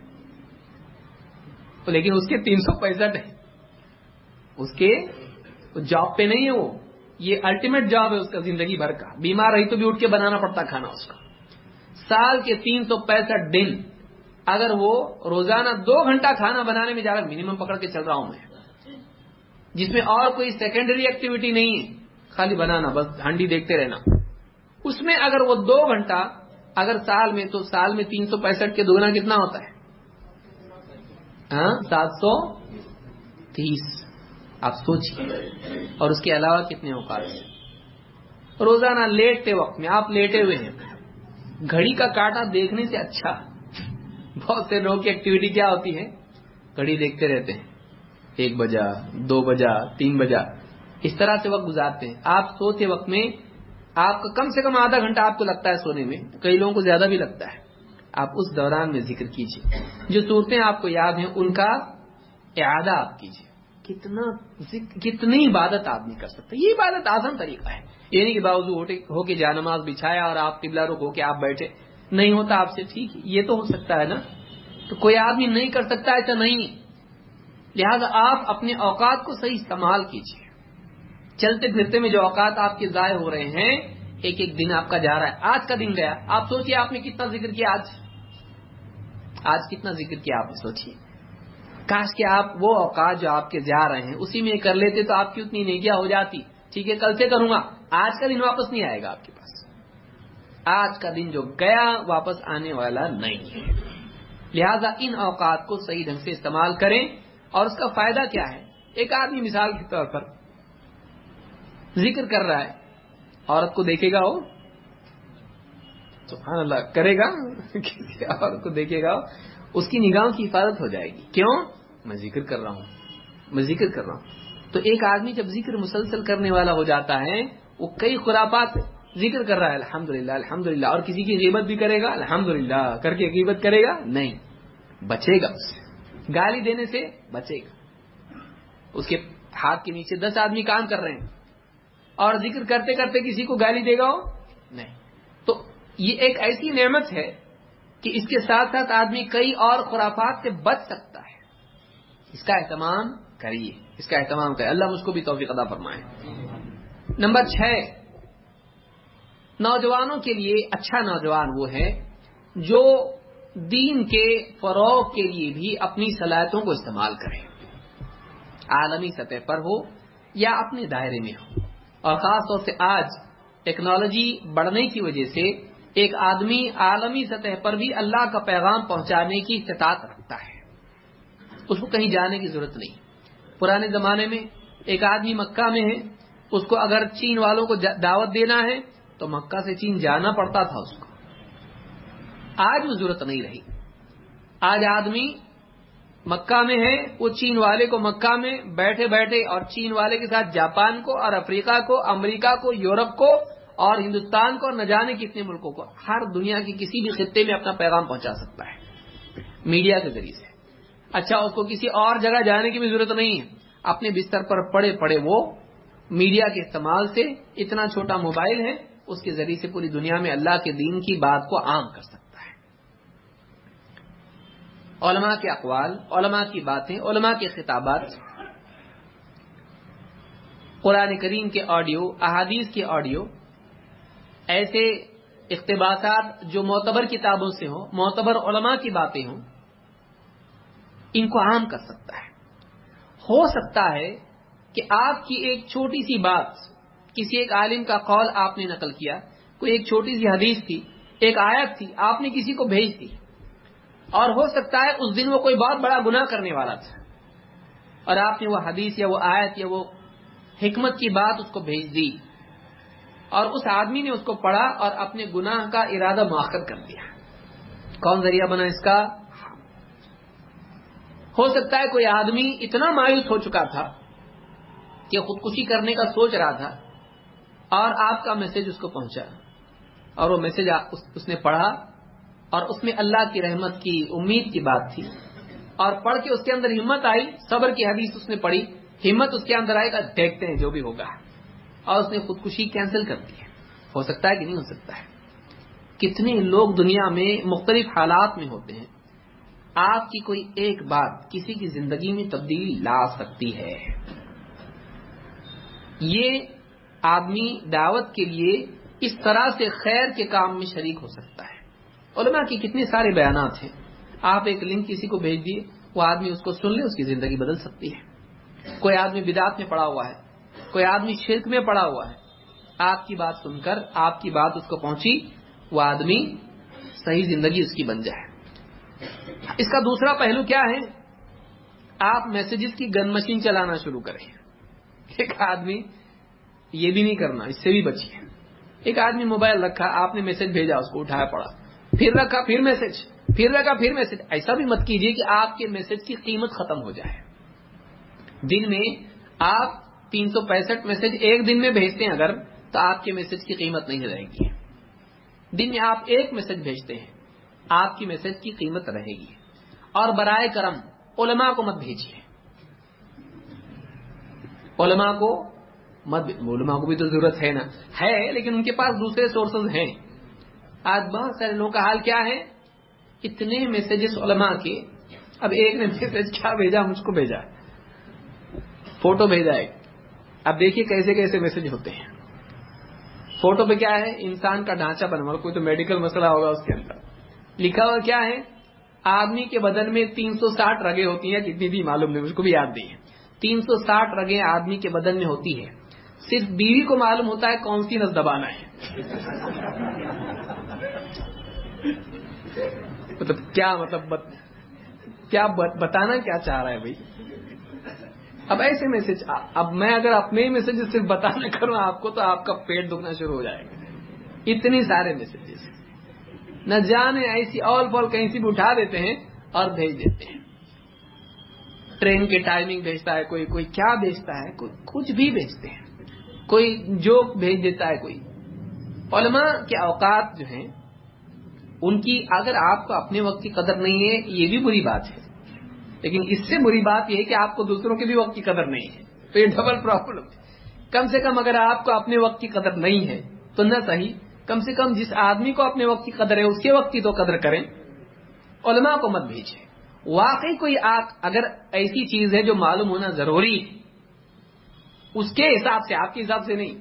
لیکن اس کے تین سو پینسٹھ ہے, اس کے جاب پہ نہیں ہے وہ, یہ الٹیمیٹ جاب ہے اس کا زندگی بھر کا. بیمار رہی تو بھی اٹھ کے بنانا پڑتا کھانا اس کا. سال کے تین سو پینسٹھ دن اگر وہ روزانہ دو گھنٹہ کھانا بنانے میں جا رہا, منیمم پکڑ کے چل رہا ہوں میں, جس میں اور کوئی سیکنڈری ایکٹیویٹی نہیں ہے, خالی بنانا, بس ہنڈی دیکھتے رہنا, اس میں اگر وہ دو گھنٹہ اگر سال میں, تو سال میں تین سو پینسٹھ کے دوگنا کتنا ہوتا ہے, ہاں سات سو تیس. آپ سوچیے. اور اس کے علاوہ کتنے اوقات ہیں. روزانہ لیٹتے وقت میں آپ لیٹے ہوئے ہیں, گھڑی کا کاٹا دیکھنے سے اچھا, بہت سے لوگ کی ایکٹیویٹی کیا ہوتی ہے, گھڑی دیکھتے رہتے ہیں, ایک بجا, دو بجا, تین بجا, اس طرح سے وقت گزارتے ہیں. آپ سوتے وقت میں آپ کا کم سے کم آدھا گھنٹہ آپ کو لگتا ہے سونے میں, کئی لوگوں کو زیادہ بھی لگتا ہے. آپ اس دوران میں ذکر کیجیے, جو صورتیں آپ کو یاد ہیں ان کا اعادہ آپ کیجیے. کتنا کتنی عبادت آدمی کر سکتا ہے. یہ عبادت آسان طریقہ ہے, یہ نہیں کہ باوضو ہو کے جا نماز بچھایا اور آپ قبلہ رخ ہو کے آپ بیٹھے, نہیں ہوتا آپ سے, ٹھیک ہے یہ تو ہو سکتا ہے نا, تو کوئی آدمی نہیں کر سکتا ایسا نہیں. لہذا آپ اپنے اوقات کو صحیح استعمال کیجیے. چلتے پھرتے میں جو اوقات آپ کے ضائع ہو رہے ہیں, ایک ایک دن آپ کا جا رہا ہے. آج کا دن گیا, آپ سوچیے آپ نے کتنا ذکر کیا, آج آج کتنا ذکر کیا آپ نے, سوچیے. کاش کہ آپ وہ اوقات جو آپ کے جا رہے ہیں اسی میں کر لیتے تو آپ کی اتنی نیکیاں ہو جاتی. ٹھیک ہے کل سے کروں گا, آج کا دن واپس نہیں آئے گا آپ کے پاس. آج کا دن جو گیا واپس آنے والا نہیں ہے. لہذا ان اوقات کو صحیح ڈھنگ سے استعمال کریں. اور اس کا فائدہ کیا ہے, ایک آدمی مثال کے طور پر ذکر کر رہا ہے, عورت کو دیکھے گا, وہ سبحان اللہ کرے گا, کسی عورت کو دیکھے گا, اس کی نگاہوں کی حفاظت ہو جائے گی. کیوں, میں ذکر کر رہا ہوں, میں ذکر کر رہا ہوں. تو ایک آدمی جب ذکر مسلسل کرنے والا ہو جاتا ہے, وہ کئی خرافات ذکر کر رہا ہے, الحمدللہ الحمدللہ, اور کسی کی غیبت بھی کرے گا, الحمدللہ کر کے غیبت کرے گا, نہیں بچے گا, اس سے گالی دینے سے بچے گا. اس کے ہاتھ کے نیچے دس آدمی کام کر رہے ہیں اور ذکر کرتے کرتے کسی کو گالی دے گا وہ, نہیں. تو یہ ایک ایسی نعمت ہے کہ اس کے ساتھ ساتھ آدمی کئی اور خرافات سے بچ سکتا ہے. اس کا اہتمام کریے, اس کا اہتمام کرے. اللہ مجھ کو بھی توفیق عطا فرمائے. نمبر چھ, نوجوانوں کے لیے اچھا نوجوان وہ ہے جو دین کے فروغ کے لیے بھی اپنی صلاحیتوں کو استعمال کرے. عالمی سطح پر ہو یا اپنے دائرے میں ہو. اور خاص طور سے آج ٹیکنالوجی بڑھنے کی وجہ سے ایک آدمی عالمی سطح پر بھی اللہ کا پیغام پہنچانے کی استطاعت رکھتا ہے، اس کو کہیں جانے کی ضرورت نہیں. پرانے زمانے میں ایک آدمی مکہ میں ہے، اس کو اگر چین والوں کو دعوت دینا ہے تو مکہ سے چین جانا پڑتا تھا اس کو. آج وہ ضرورت نہیں رہی. آج آدمی مکہ میں ہے، وہ چین والے کو مکہ میں بیٹھے بیٹھے اور چین والے کے ساتھ جاپان کو اور افریقہ کو، امریکہ کو، یورپ کو اور ہندوستان کو اور نہ جانے کتنے ملکوں کو، ہر دنیا کی کسی بھی خطے میں اپنا پیغام پہنچا سکتا ہے میڈیا کے ذریعے سے. اچھا، اس کو کسی اور جگہ جانے کی بھی ضرورت نہیں ہے، اپنے بستر پر پڑے پڑے وہ میڈیا کے استعمال سے، اتنا چھوٹا موبائل ہے اس کے ذریعے سے پوری دنیا میں اللہ کے دین کی بات کو عام کر سکتا ہے. علماء کے اقوال، علماء کی باتیں، علماء کے خطابات، قرآن کریم کے آڈیو، احادیث کے آڈیو، ایسے اقتباسات جو معتبر کتابوں سے ہوں، معتبر علماء کی باتیں ہوں، ان کو عام کر سکتا ہے. ہو سکتا ہے کہ آپ کی ایک چھوٹی سی بات، کسی ایک عالم کا قول آپ نے نقل کیا، کوئی ایک چھوٹی سی حدیث تھی، ایک آیت تھی، آپ نے کسی کو بھیج دی، اور ہو سکتا ہے اس دن وہ کوئی بہت بڑا گناہ کرنے والا تھا اور آپ نے وہ حدیث یا وہ آیت یا وہ حکمت کی بات اس کو بھیج دی، اور اس آدمی نے اس کو پڑھا اور اپنے گناہ کا ارادہ مؤخر کر دیا. کون ذریعہ بنا اس کا؟ ہو سکتا ہے کوئی آدمی اتنا مایوس ہو چکا تھا کہ خودکشی کرنے کا سوچ رہا تھا، اور آپ کا میسج اس کو پہنچا، اور وہ میسج اس نے پڑھا، اور اس میں اللہ کی رحمت کی امید کی بات تھی، اور پڑھ کے اس کے اندر ہمت آئی، صبر کی حدیث اس نے پڑھی، ہمت اس کے اندر آئے گا، دیکھتے ہیں جو بھی ہوگا، اور اس نے خودکشی کینسل کر دی. ہو سکتا ہے کہ نہیں ہو سکتا ہے؟ کتنے لوگ دنیا میں مختلف حالات میں ہوتے ہیں، آپ کی کوئی ایک بات کسی کی زندگی میں تبدیلی لا سکتی ہے. یہ آدمی دعوت کے لیے اس طرح سے خیر کے کام میں شریک ہو سکتا ہے. علماء کی کتنے سارے بیانات ہیں، آپ ایک لنک کسی کو بھیج دیے، وہ آدمی اس کو سن لے، اس کی زندگی بدل سکتی ہے. کوئی آدمی بدعت میں پڑا ہوا ہے، کوئی آدمی شرک میں پڑا ہوا ہے، آپ کی بات سن کر، آپ کی بات اس کو پہنچی، وہ آدمی صحیح زندگی اس کی بن جائے. اس کا دوسرا پہلو کیا ہے؟ آپ میسیجز کی گن مشین چلانا شروع کریں. ایک آدمی، یہ بھی نہیں کرنا، اس سے بھی بچیے. ایک آدمی موبائل رکھا، آپ نے میسج بھیجا، اس کو اٹھایا پڑا، پھر رکھا، پھر میسج، پھر رکھا، پھر میسج. ایسا بھی مت کیجیے کہ آپ کے میسج کی قیمت ختم ہو جائے. دن میں آپ تین سو پینسٹھ میسج ایک دن میں بھیجتے ہیں اگر، تو آپ کے میسج کی قیمت نہیں رہے گی. دن میں آپ ایک میسج بھیجتے ہیں، آپ کی میسج کی قیمت رہے گی. اور برائے کرم علماء کو مت بھیجیے، علماء کو مت، علماء کو بھی تو ضرورت ہے نا، ہے، لیکن ان کے پاس دوسرے سورسز ہیں. آج بہت سارے لوگوں کا حال کیا ہے، اتنے میسجز علماء کے، اب ایک نے میسج کیا بھیجا، مجھ کو بھیجا، فوٹو بھیجا ہے. اب دیکھیے کیسے کیسے میسج ہوتے ہیں. فوٹو پہ کیا ہے، انسان کا ڈھانچہ بنا ہوا، کوئی تو میڈیکل مسئلہ ہوگا اس کے اندر. لکھا ہوا کیا ہے، آدمی کے بدن میں تین سو ساٹھ رگیں ہوتی ہیں، کتنی تھی معلوم نہیں، مجھ کو بھی یاد نہیں ہے. تین سو ساٹھ رگیں آدمی کے بدن میں ہوتی ہے، صرف بیوی کو معلوم ہوتا ہے کون سی نس دبانا ہے. مطلب کیا، مطلب بت... کیا بت... بتانا کیا چاہ رہا ہے بھائی. اب ایسے میسج، اب میں اگر اپنے ہی میسج صرف بتانا کروں آپ کو تو آپ کا پیٹ دکھنا شروع ہو جائے گا. اتنی سارے میسجز نہ جانے ایسی آل پال کہیں سے بھی اٹھا دیتے ہیں اور بھیج دیتے ہیں. ٹرین کی ٹائمنگ بھیجتا ہے کوئی، کوئی کیا بھیجتا ہے، کوئی کچھ بھی بھیجتے ہیں، کوئی جوک بھیج دیتا ہے کوئی. علماء کے اوقات جو ہیں ان کی، اگر آپ کو اپنے وقت کی قدر نہیں ہے یہ بھی بری بات ہے، لیکن اس سے بری بات یہ ہے کہ آپ کو دوسروں کے بھی وقت کی قدر نہیں ہے، تو یہ ڈبل پرابلم ہے. کم سے کم اگر آپ کو اپنے وقت کی قدر نہیں ہے تو نہ صحیح، کم سے کم جس آدمی کو اپنے وقت کی قدر ہے اس کے وقت کی تو قدر کریں. علماء کو مت بھیجیں. واقعی کوئی آپ اگر ایسی چیز ہے جو معلوم ہونا ضروری ہے، اس کے حساب سے، آپ کے حساب سے نہیں.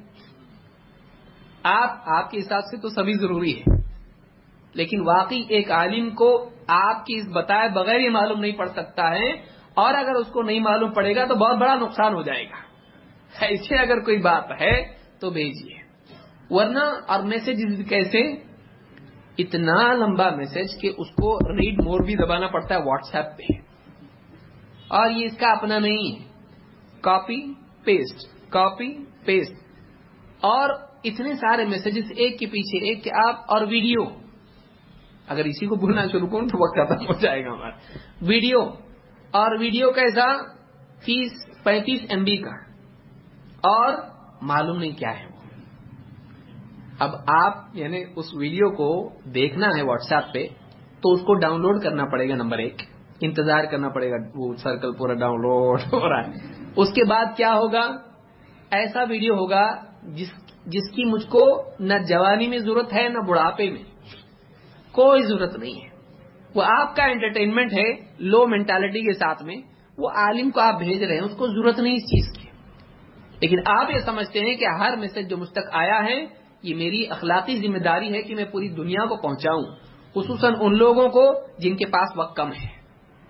آپ آپ کے حساب سے تو سبھی ضروری ہے، لیکن واقعی ایک عالم کو آپ کی اس بتائے بغیر ہی معلوم نہیں پڑ سکتا ہے، اور اگر اس کو نہیں معلوم پڑے گا تو بہت بڑا نقصان ہو جائے گا. ایسے اگر کوئی بات ہے تو بھیجیے, ورنہ اور میسج کیسے, اتنا لمبا میسج کہ اس کو ریڈ مور بھی دبانا پڑتا ہے واٹس ایپ پہ, اور یہ اس کا اپنا نہیں ہے, کاپی پیسٹ کاپی پیسٹ, اور اتنے سارے میسجز ایک کے پیچھے ایک کے آپ, اور ویڈیو, اگر اسی کو بھولنا شروع کروں تو وقت ختم ہو جائے گا ہمارا. ویڈیو, اور ویڈیو کیسا, تیس پینتیس ایم بی کا, اور معلوم نہیں کیا ہے وہ. اب آپ یعنی اس ویڈیو کو دیکھنا ہے واٹس ایپ پہ تو اس کو ڈاؤن لوڈ کرنا پڑے گا, نمبر ایک انتظار کرنا پڑے گا, وہ سرکل پورا ڈاؤن لوڈ ہو رہا ہے. اس کے بعد کیا ہوگا, ایسا ویڈیو ہوگا جس جس کی مجھ کو نہ جوانی میں ضرورت ہے نہ بڑھاپے میں, کوئی ضرورت نہیں ہے. وہ آپ کا انٹرٹینمنٹ ہے لو مینٹالٹی کے ساتھ میں, وہ عالم کو آپ بھیج رہے ہیں, اس کو ضرورت نہیں اس چیز کی, لیکن آپ یہ سمجھتے ہیں کہ ہر میسج جو مجھ تک آیا ہے یہ میری اخلاقی ذمہ داری ہے کہ میں پوری دنیا کو پہنچاؤں, خصوصاً ان لوگوں کو جن کے پاس وقت کم ہے,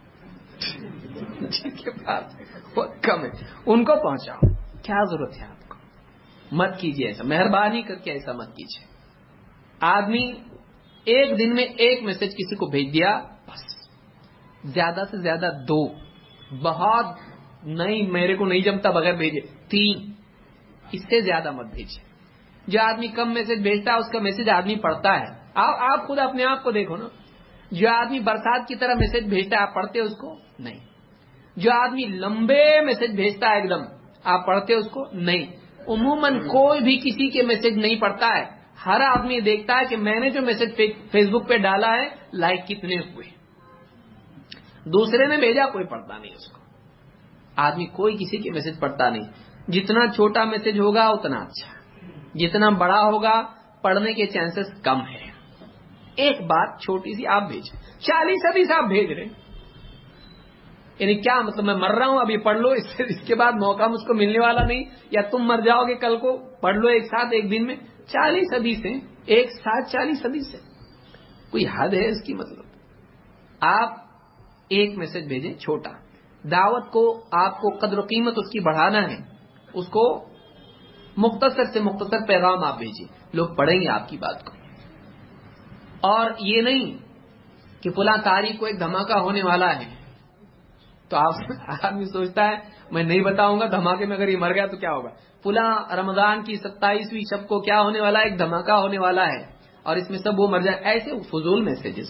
جن کے پاس وقت کم ہے ان کو پہنچاؤ. کیا ضرورت ہے آپ کو, مت کیجیے ایسا, مہربانی کر کے ایسا مت کیجیے. آدمی ایک دن میں ایک میسج کسی کو بھیج دیا, بس زیادہ سے زیادہ دو, بہت نہیں, میرے کو نہیں جمتا بغیر بھیجے تین, اس سے زیادہ مت بھیجیے. جو آدمی کم میسج بھیجتا ہے اس کا میسج آدمی پڑھتا ہے. آپ آپ خود اپنے آپ کو دیکھو نا, جو آدمی برسات کی طرح میسج بھیجتا ہے آپ پڑھتے اس کو نہیں. جو آدمی لمبے میسج بھیجتا ہے ایک دم, آپ پڑھتے اس کو نہیں. عموماً کوئی بھی کسی کے میسج نہیں پڑھتا ہے. ہر آدمی دیکھتا ہے کہ میں نے جو میسج فیس بک پہ ڈالا ہے لائک کتنے ہوئے, دوسرے نے بھیجا کوئی پڑھتا نہیں اس کو. آدمی کوئی کسی کے میسج پڑھتا نہیں. جتنا چھوٹا میسج ہوگا اتنا اچھا, جتنا بڑا ہوگا پڑھنے کے چانسز کم ہے. ایک بات چھوٹی سی آپ بھیجیں, چالیس حدیث آپ بھیج رہے, یعنی کیا مطلب میں مر رہا ہوں ابھی پڑھ لو, اس سے اس کے بعد موقع مجھ کو ملنے والا نہیں, یا تم مر جاؤ گے کل کو, پڑھ لو ایک ساتھ ایک دن میں. چالیس حدیثیں ایک ساتھ, چالیس حدیثیں, کوئی حد ہے اس کی. مطلب آپ ایک میسج بھیجیں چھوٹا. دعوت کو آپ کو قدر و قیمت اس کی بڑھانا ہے, اس کو مختصر سے مختصر پیغام آپ بھیجیے, لوگ پڑھیں گے آپ کی بات کو. اور یہ نہیں کہ فلاں تاریخ کو ایک دھماکہ ہونے والا ہے تو آپ آدمی سوچتا ہے میں نہیں بتاؤں گا, دھماکے میں اگر یہ مر گیا تو کیا ہوگا. فلاں رمضان کی ستائیسویں شب کو کیا ہونے والا ہے, ایک دھماکہ ہونے والا ہے اور اس میں سب وہ مر جائے. ایسے فضول میسجز.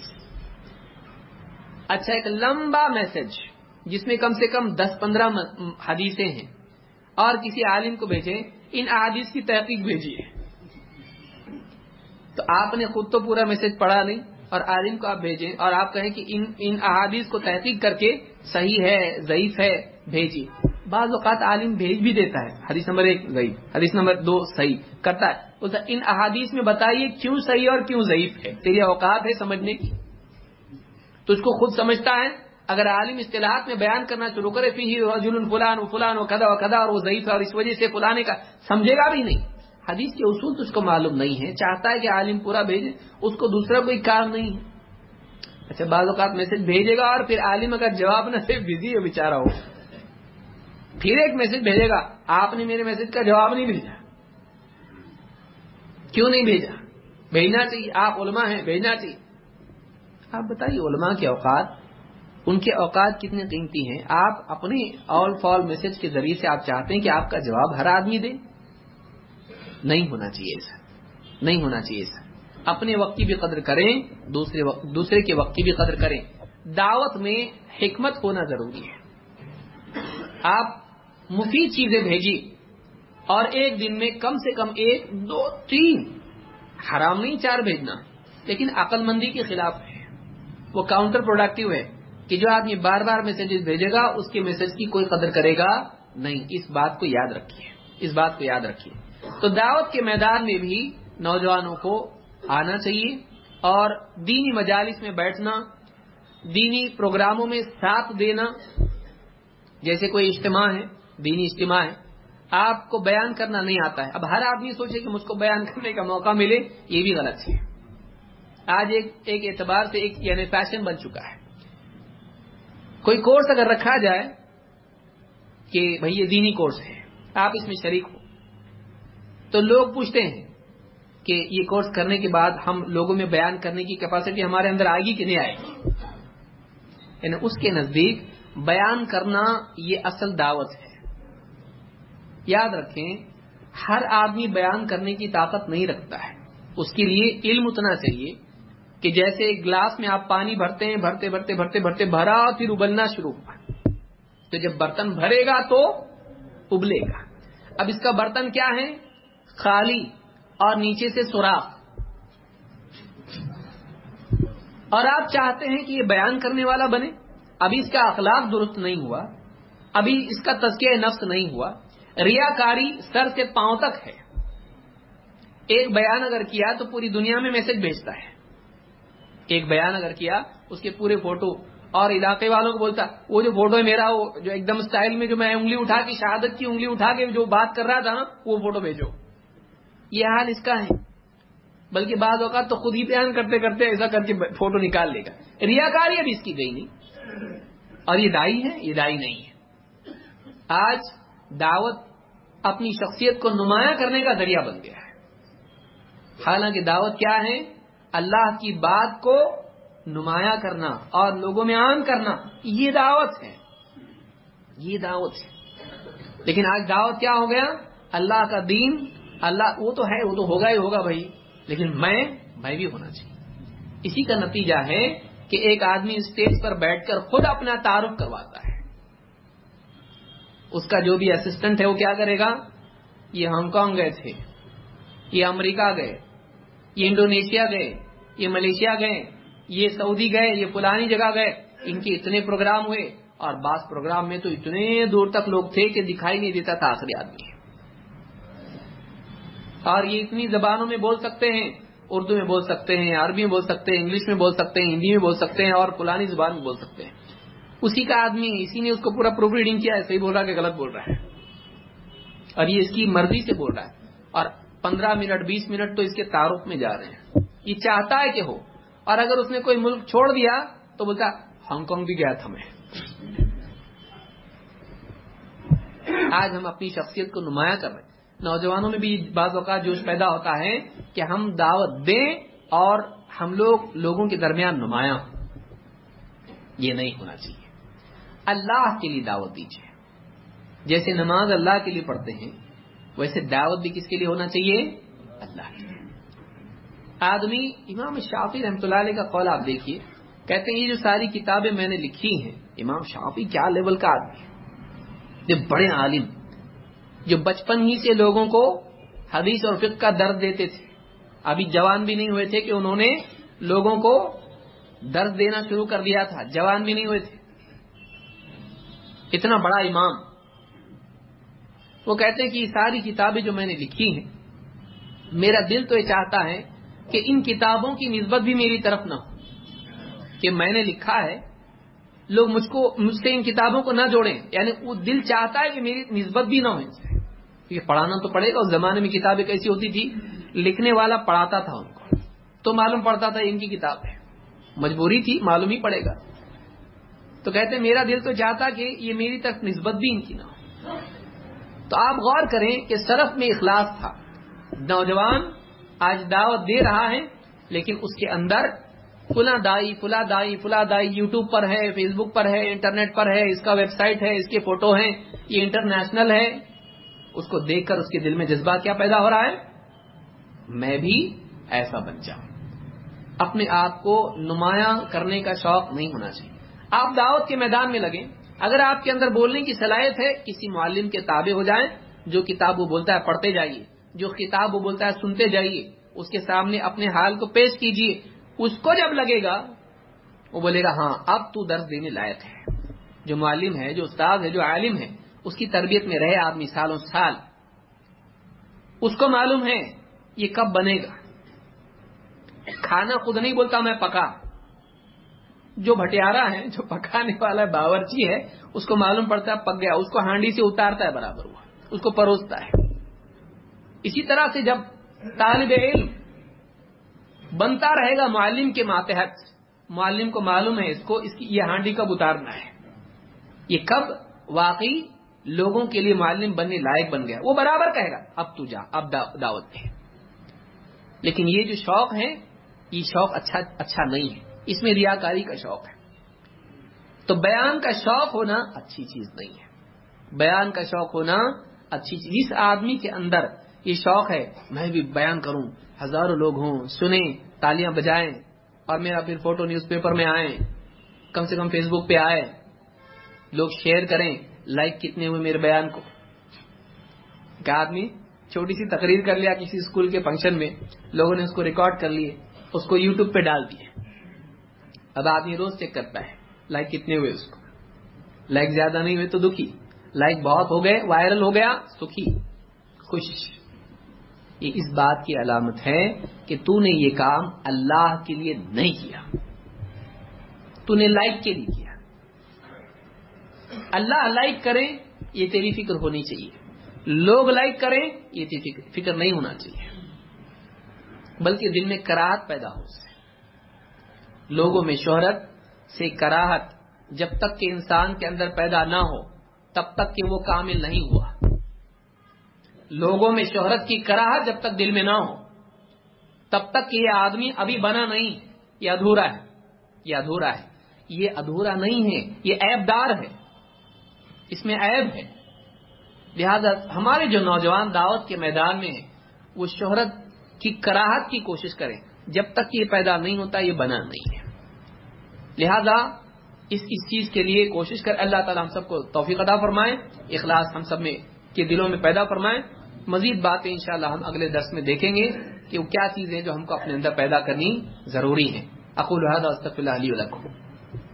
اچھا ایک لمبا میسج جس میں کم سے کم دس پندرہ حدیثیں ہیں اور کسی عالم کو بھیجیں, ان احادیث کی تحقیق بھیجیے. تو آپ نے خود تو پورا میسج پڑھا نہیں اور عالم کو آپ بھیجیں اور آپ کہیں کہ ان ان احادیث کو تحقیق کر کے صحیح ہے ضعیف ہے بھیجیے. بعض اوقات عالم بھیج بھی دیتا ہے, حدیث نمبر ایک ضعیف, حدیث نمبر دو صحیح کرتا ہے. ان احادیث میں بتائیے کیوں صحیح اور کیوں ضعیف ہے, تیری اوقات ہے سمجھنے کی, تو اس کو خود سمجھتا ہے. اگر عالم اصطلاحات میں بیان کرنا شروع کرے فیہ رجل فلان و فلان و کذا و کذا اور وہ ضعیف ہے اور اس وجہ سے فلانے کا, سمجھے گا بھی نہیں. حدیث کے اصول تو اس کو معلوم نہیں ہے, چاہتا ہے کہ عالم پورا بھیجے, اس کو دوسرا کوئی کام نہیں ہے. اچھا بعض اوقات میسج بھیجے گا اور پھر عالم اگر جواب نہ دے, بزی ہے بیچارہ ہو, پھر ایک میسج بھیجے گا, آپ نے میرے میسج کا جواب نہیں بھیجا. کیوں نہیں بھیجا, بھیجنا چاہیے, آپ علماء ہیں بھیجنا چاہیے. آپ بتائیے علماء کے اوقات, ان کے اوقات کتنے قیمتی ہیں. آپ اپنی آل فال میسج کے ذریعے سے آپ چاہتے ہیں کہ آپ کا جواب ہر آدمی دے, نہیں ہونا چاہیے ایسا, نہیں ہونا چاہیے ایسا. اپنے وقت کی بھی قدر کریں, دوسرے وقت دوسرے کے وقت کی بھی قدر کریں. دعوت میں حکمت ہونا ضروری ہے. آپ مفید چیزیں بھیجیے اور ایک دن میں کم سے کم ایک دو تین, حرام نہیں چار بھیجنا, لیکن عقل مندی کے خلاف ہے, وہ کاؤنٹر پروڈکٹیو ہے کہ جو آدمی بار بار میسجز بھیجے گا اس کے میسج کی کوئی قدر کرے گا نہیں. اس بات کو یاد رکھیے, اس بات کو یاد رکھیے. تو دعوت کے میدان میں بھی نوجوانوں کو آنا چاہیے اور دینی مجالس میں بیٹھنا, دینی پروگراموں میں ساتھ دینا. جیسے کوئی اجتماع ہے, دینی اجتماع ہے, آپ کو بیان کرنا نہیں آتا ہے, اب ہر آدمی سوچے کہ مجھ کو بیان کرنے کا موقع ملے, یہ بھی غلط ہے. آج ایک ایک اعتبار سے ایک یعنی فیشن بن چکا ہے. کوئی کورس اگر رکھا جائے کہ بھئی یہ دینی کورس ہے، آپ اس میں شریک ہو، تو لوگ پوچھتے ہیں کہ یہ کورس کرنے کے بعد ہم لوگوں میں بیان کرنے کی کیپیسٹی ہمارے اندر آئے گی کہ نہیں آئے گی؟ یعنی اس کے نزدیک بیان کرنا یہ اصل دعوت ہے۔ یاد رکھیں، ہر آدمی بیان کرنے کی طاقت نہیں رکھتا ہے، اس کے لیے علم اتنا چاہیے کہ جیسے ایک گلاس میں آپ پانی بھرتے ہیں، بھرتے بھرتے بھرتے بھرتے بھرا، پھر ابلنا شروع ہوا، تو جب برتن بھرے گا تو ابلے گا۔ اب اس کا برتن کیا ہے؟ خالی اور نیچے سے سوراخ، اور آپ چاہتے ہیں کہ یہ بیان کرنے والا بنے۔ ابھی اس کا اخلاق درست نہیں ہوا، ابھی اس کا تزکیہ نفس نہیں ہوا، ریاکاری سر سے پاؤں تک ہے۔ ایک بیان اگر کیا تو پوری دنیا میں میسج بھیجتا ہے، ایک بیان اگر کیا اس کے پورے فوٹو، اور علاقے والوں کو بولتا وہ جو فوٹو ہے میرا، وہ جو ایک دم اسٹائل میں جو میں انگلی اٹھا کے شہادت کی انگلی اٹھا کے جو بات کر رہا تھا نا، وہ فوٹو بھیجو۔ یہ حال اس کا ہے، بلکہ بعض اوقات تو خود ہی بیان کرتے کرتے ایسا کر کے فوٹو نکال لے گا۔ ریاکاری اب اس کی گئی نہیں، اور یہ دائی ہے، یہ دائی نہیں ہے۔ آج دعوت اپنی شخصیت کو نمایاں کرنے کا ذریعہ بن گیا ہے، حالانکہ دعوت کیا ہے؟ اللہ کی بات کو نمایاں کرنا اور لوگوں میں عام کرنا، یہ دعوت ہے، یہ دعوت ہے۔ لیکن آج دعوت کیا ہو گیا؟ اللہ کا دین، اللہ وہ تو ہے، وہ تو ہوگا ہی ہوگا بھائی، لیکن میں میں بھی ہونا چاہیے۔ اسی کا نتیجہ ہے کہ ایک آدمی اسٹیج پر بیٹھ کر خود اپنا تعارف کرواتا ہے، اس کا جو بھی اسسٹنٹ ہے وہ کیا کرے گا؟ یہ ہانگ کانگ گئے تھے، یہ امریکہ گئے، یہ انڈونیشیا گئے، یہ ملیشیا گئے، یہ سعودی گئے، یہ فلانی جگہ گئے، ان کے اتنے پروگرام ہوئے، اور بعض پروگرام میں تو اتنے دور تک لوگ تھے کہ دکھائی نہیں دیتا تھا آخری آدمی ہے۔ اور یہ اتنی زبانوں میں بول سکتے ہیں، اردو میں بول سکتے ہیں، عربی میں بول سکتے ہیں، انگلش میں بول سکتے ہیں، ہندی میں بول سکتے ہیں، اور فلانی زبان میں بول سکتے ہیں۔ اسی کا آدمی، اسی نے اس کو پورا پروف ریڈنگ کیا ہے، صحیح بول رہا ہے کہ غلط بول رہا ہے، اور یہ اس کی مرضی سے بول رہا ہے، اور پندرہ منٹ بیس منٹ تو اس کے تعارف میں جا رہے ہیں۔ یہ چاہتا ہے کہ ہو، اور اگر اس نے کوئی ملک چھوڑ دیا تو بولتا ہانگ کانگ بھی گیا تھا میں۔ آج ہم اپنی شخصیت کو نمایاں کر رہے ہیں، نوجوانوں میں بھی بعض اوقات جوش پیدا ہوتا ہے کہ ہم دعوت دیں اور ہم لوگ لوگوں کے درمیان نمایاں، یہ نہیں ہونا چاہیے۔ اللہ کے لیے دعوت دیجیے، جیسے نماز اللہ کے لیے پڑھتے ہیں ویسے دعوت بھی کس کے لیے ہونا چاہیے؟ اللہ کے لیے۔ آدمی، امام شافعی رحمۃ اللہ علیہ کا قول آپ دیکھیے، کہتے ہیں یہ جو ساری کتابیں میں نے لکھی ہیں، امام شافعی کیا لیول کا آدمی ہے، جو بڑے عالم، جو بچپن ہی سے لوگوں کو حدیث اور فقہ کا درد دیتے تھے، ابھی جوان بھی نہیں ہوئے تھے کہ انہوں نے لوگوں کو درد دینا شروع کر دیا تھا، جوان بھی نہیں ہوئے تھے، اتنا بڑا امام۔ وہ کہتے ہیں کہ یہ ساری کتابیں جو میں نے لکھی ہیں، میرا دل تو یہ چاہتا ہے کہ ان کتابوں کی نسبت بھی میری طرف نہ ہو، کہ میں نے لکھا ہے، لوگ مجھ کو مجھ سے ان کتابوں کو نہ جوڑیں، یعنی وہ دل چاہتا ہے کہ میری نسبت بھی نہ ہو ان سے، یہ پڑھانا تو پڑے گا۔ اس زمانے میں کتابیں کیسی ہوتی تھی؟ لکھنے والا پڑھاتا تھا ان کو، تو معلوم پڑتا تھا ان کی کتاب ہے، مجبوری تھی، معلوم ہی پڑے گا۔ تو کہتے ہیں میرا دل تو چاہتا کہ یہ میری طرف نسبت بھی ان کی نہ ہو۔ تو آپ غور کریں کہ سلف میں اخلاص تھا، نوجوان آج دعوت دے رہا ہے لیکن اس کے اندر فلاں دائی فلاں دائی فلاں دائی یوٹیوب پر ہے، فیس بک پر ہے، انٹرنیٹ پر ہے، اس کا ویب سائٹ ہے، اس کے فوٹو ہیں، یہ انٹرنیشنل ہے۔ اس کو دیکھ کر اس کے دل میں جذبہ کیا پیدا ہو رہا ہے؟ میں بھی ایسا بن جاؤں۔ اپنے آپ کو نمایاں کرنے کا شوق نہیں ہونا چاہیے۔ آپ دعوت کے میدان میں لگیں، اگر آپ کے اندر بولنے کی صلاحیت ہے کسی معلم کے تابع ہو جائیں، جو کتاب وہ بولتا ہے پڑھتے جائیے، جو کتاب وہ بولتا ہے سنتے جائیے، اس کے سامنے اپنے حال کو پیش کیجیے، اس کو جب لگے گا وہ بولے گا ہاں اب تو درس دینے لائق ہے۔ جو معلم ہے، جو استاد ہے، جو عالم ہے، اس کی تربیت میں رہے آدمی سالوں سال، اس کو معلوم ہے یہ کب بنے گا۔ کھانا خود نہیں بولتا میں پکا، جو بھٹیارا ہے، جو پکانے والا باورچی ہے، اس کو معلوم پڑتا ہے پک گیا، اس کو ہانڈی سے اتارتا ہے برابر ہوا، اس کو پروستا ہے۔ اسی طرح سے جب طالب علم بنتا رہے گا معلم کے ماتحت، معلم کو معلوم ہے اس کو اس کی یہ ہانڈی کب اتارنا ہے، یہ کب واقعی لوگوں کے لیے معلم بننے لائق بن گیا؟ وہ برابر کہے گا اب تو جا، اب دعوت دے. لیکن یہ جو شوق ہے یہ شوق اچھا اچھا نہیں ہے، اس میں ریاکاری کا شوق ہے. تو بیان کا شوق ہونا اچھی چیز نہیں ہے. بیان کا شوق ہونا اچھی چیز. جس آدمی کے اندر یہ شوق ہے میں بھی بیان کروں، ہزاروں لوگ ہوں، سنیں، تالیاں بجائیں، اور میرا پھر فوٹو نیوز پیپر میں آئے، کم سے کم فیس بک پہ آئے، لوگ شیئر کریں، لائک کتنے ہوئے میرے بیان کو. کیا آدمی چھوٹی سی تقریر کر لیا کسی اسکول کے فنکشن میں، لوگوں نے اس کو ریکارڈ کر لیے، اس کو یوٹیوب پہ ڈال دیے. اب آدمی روز چیک کرتا ہے لائک کتنے ہوئے، اس کو لائک زیادہ نہیں ہوئے تو دکھی، لائک بہت ہو گئے، وائرل ہو گیا، سکھی، خوش. یہ اس بات کی علامت ہے کہ تو نے یہ کام اللہ کے لیے نہیں کیا، تو نے لائک کے لیے کیا. اللہ لائک کرے یہ تیری فکر ہونی چاہیے، لوگ لائک کریں یہ تیری فکر نہیں ہونا چاہیے، بلکہ دل میں کراہت پیدا ہو سے. لوگوں میں شہرت سے کراہت جب تک کہ انسان کے اندر پیدا نہ ہو تب تک کہ وہ کامل نہیں ہوا. لوگوں میں شہرت کی کراہت جب تک دل میں نہ ہو تب تک کہ یہ آدمی ابھی بنا نہیں، یہ ادھورا ہے. یہ ادھورا ہے یہ ادھورا نہیں ہے، یہ عیب دار ہے، اس میں عیب ہے. لہذا ہمارے جو نوجوان دعوت کے میدان میں ہیں وہ شہرت کی کراہت کی کوشش کریں، جب تک یہ پیدا نہیں ہوتا یہ بنا نہیں ہے. لہذا اس اس چیز کے لیے کوشش کر. اللہ تعالی ہم سب کو توفیق عطا فرمائے، اخلاص ہم سب میں کے دلوں میں پیدا فرمائے. مزید باتیں انشاءاللہ ہم اگلے درس میں دیکھیں گے کہ وہ کیا چیزیں جو ہم کو اپنے اندر پیدا کرنی ضروری ہیں. اقول هذا واستغفر الله لي ولكم.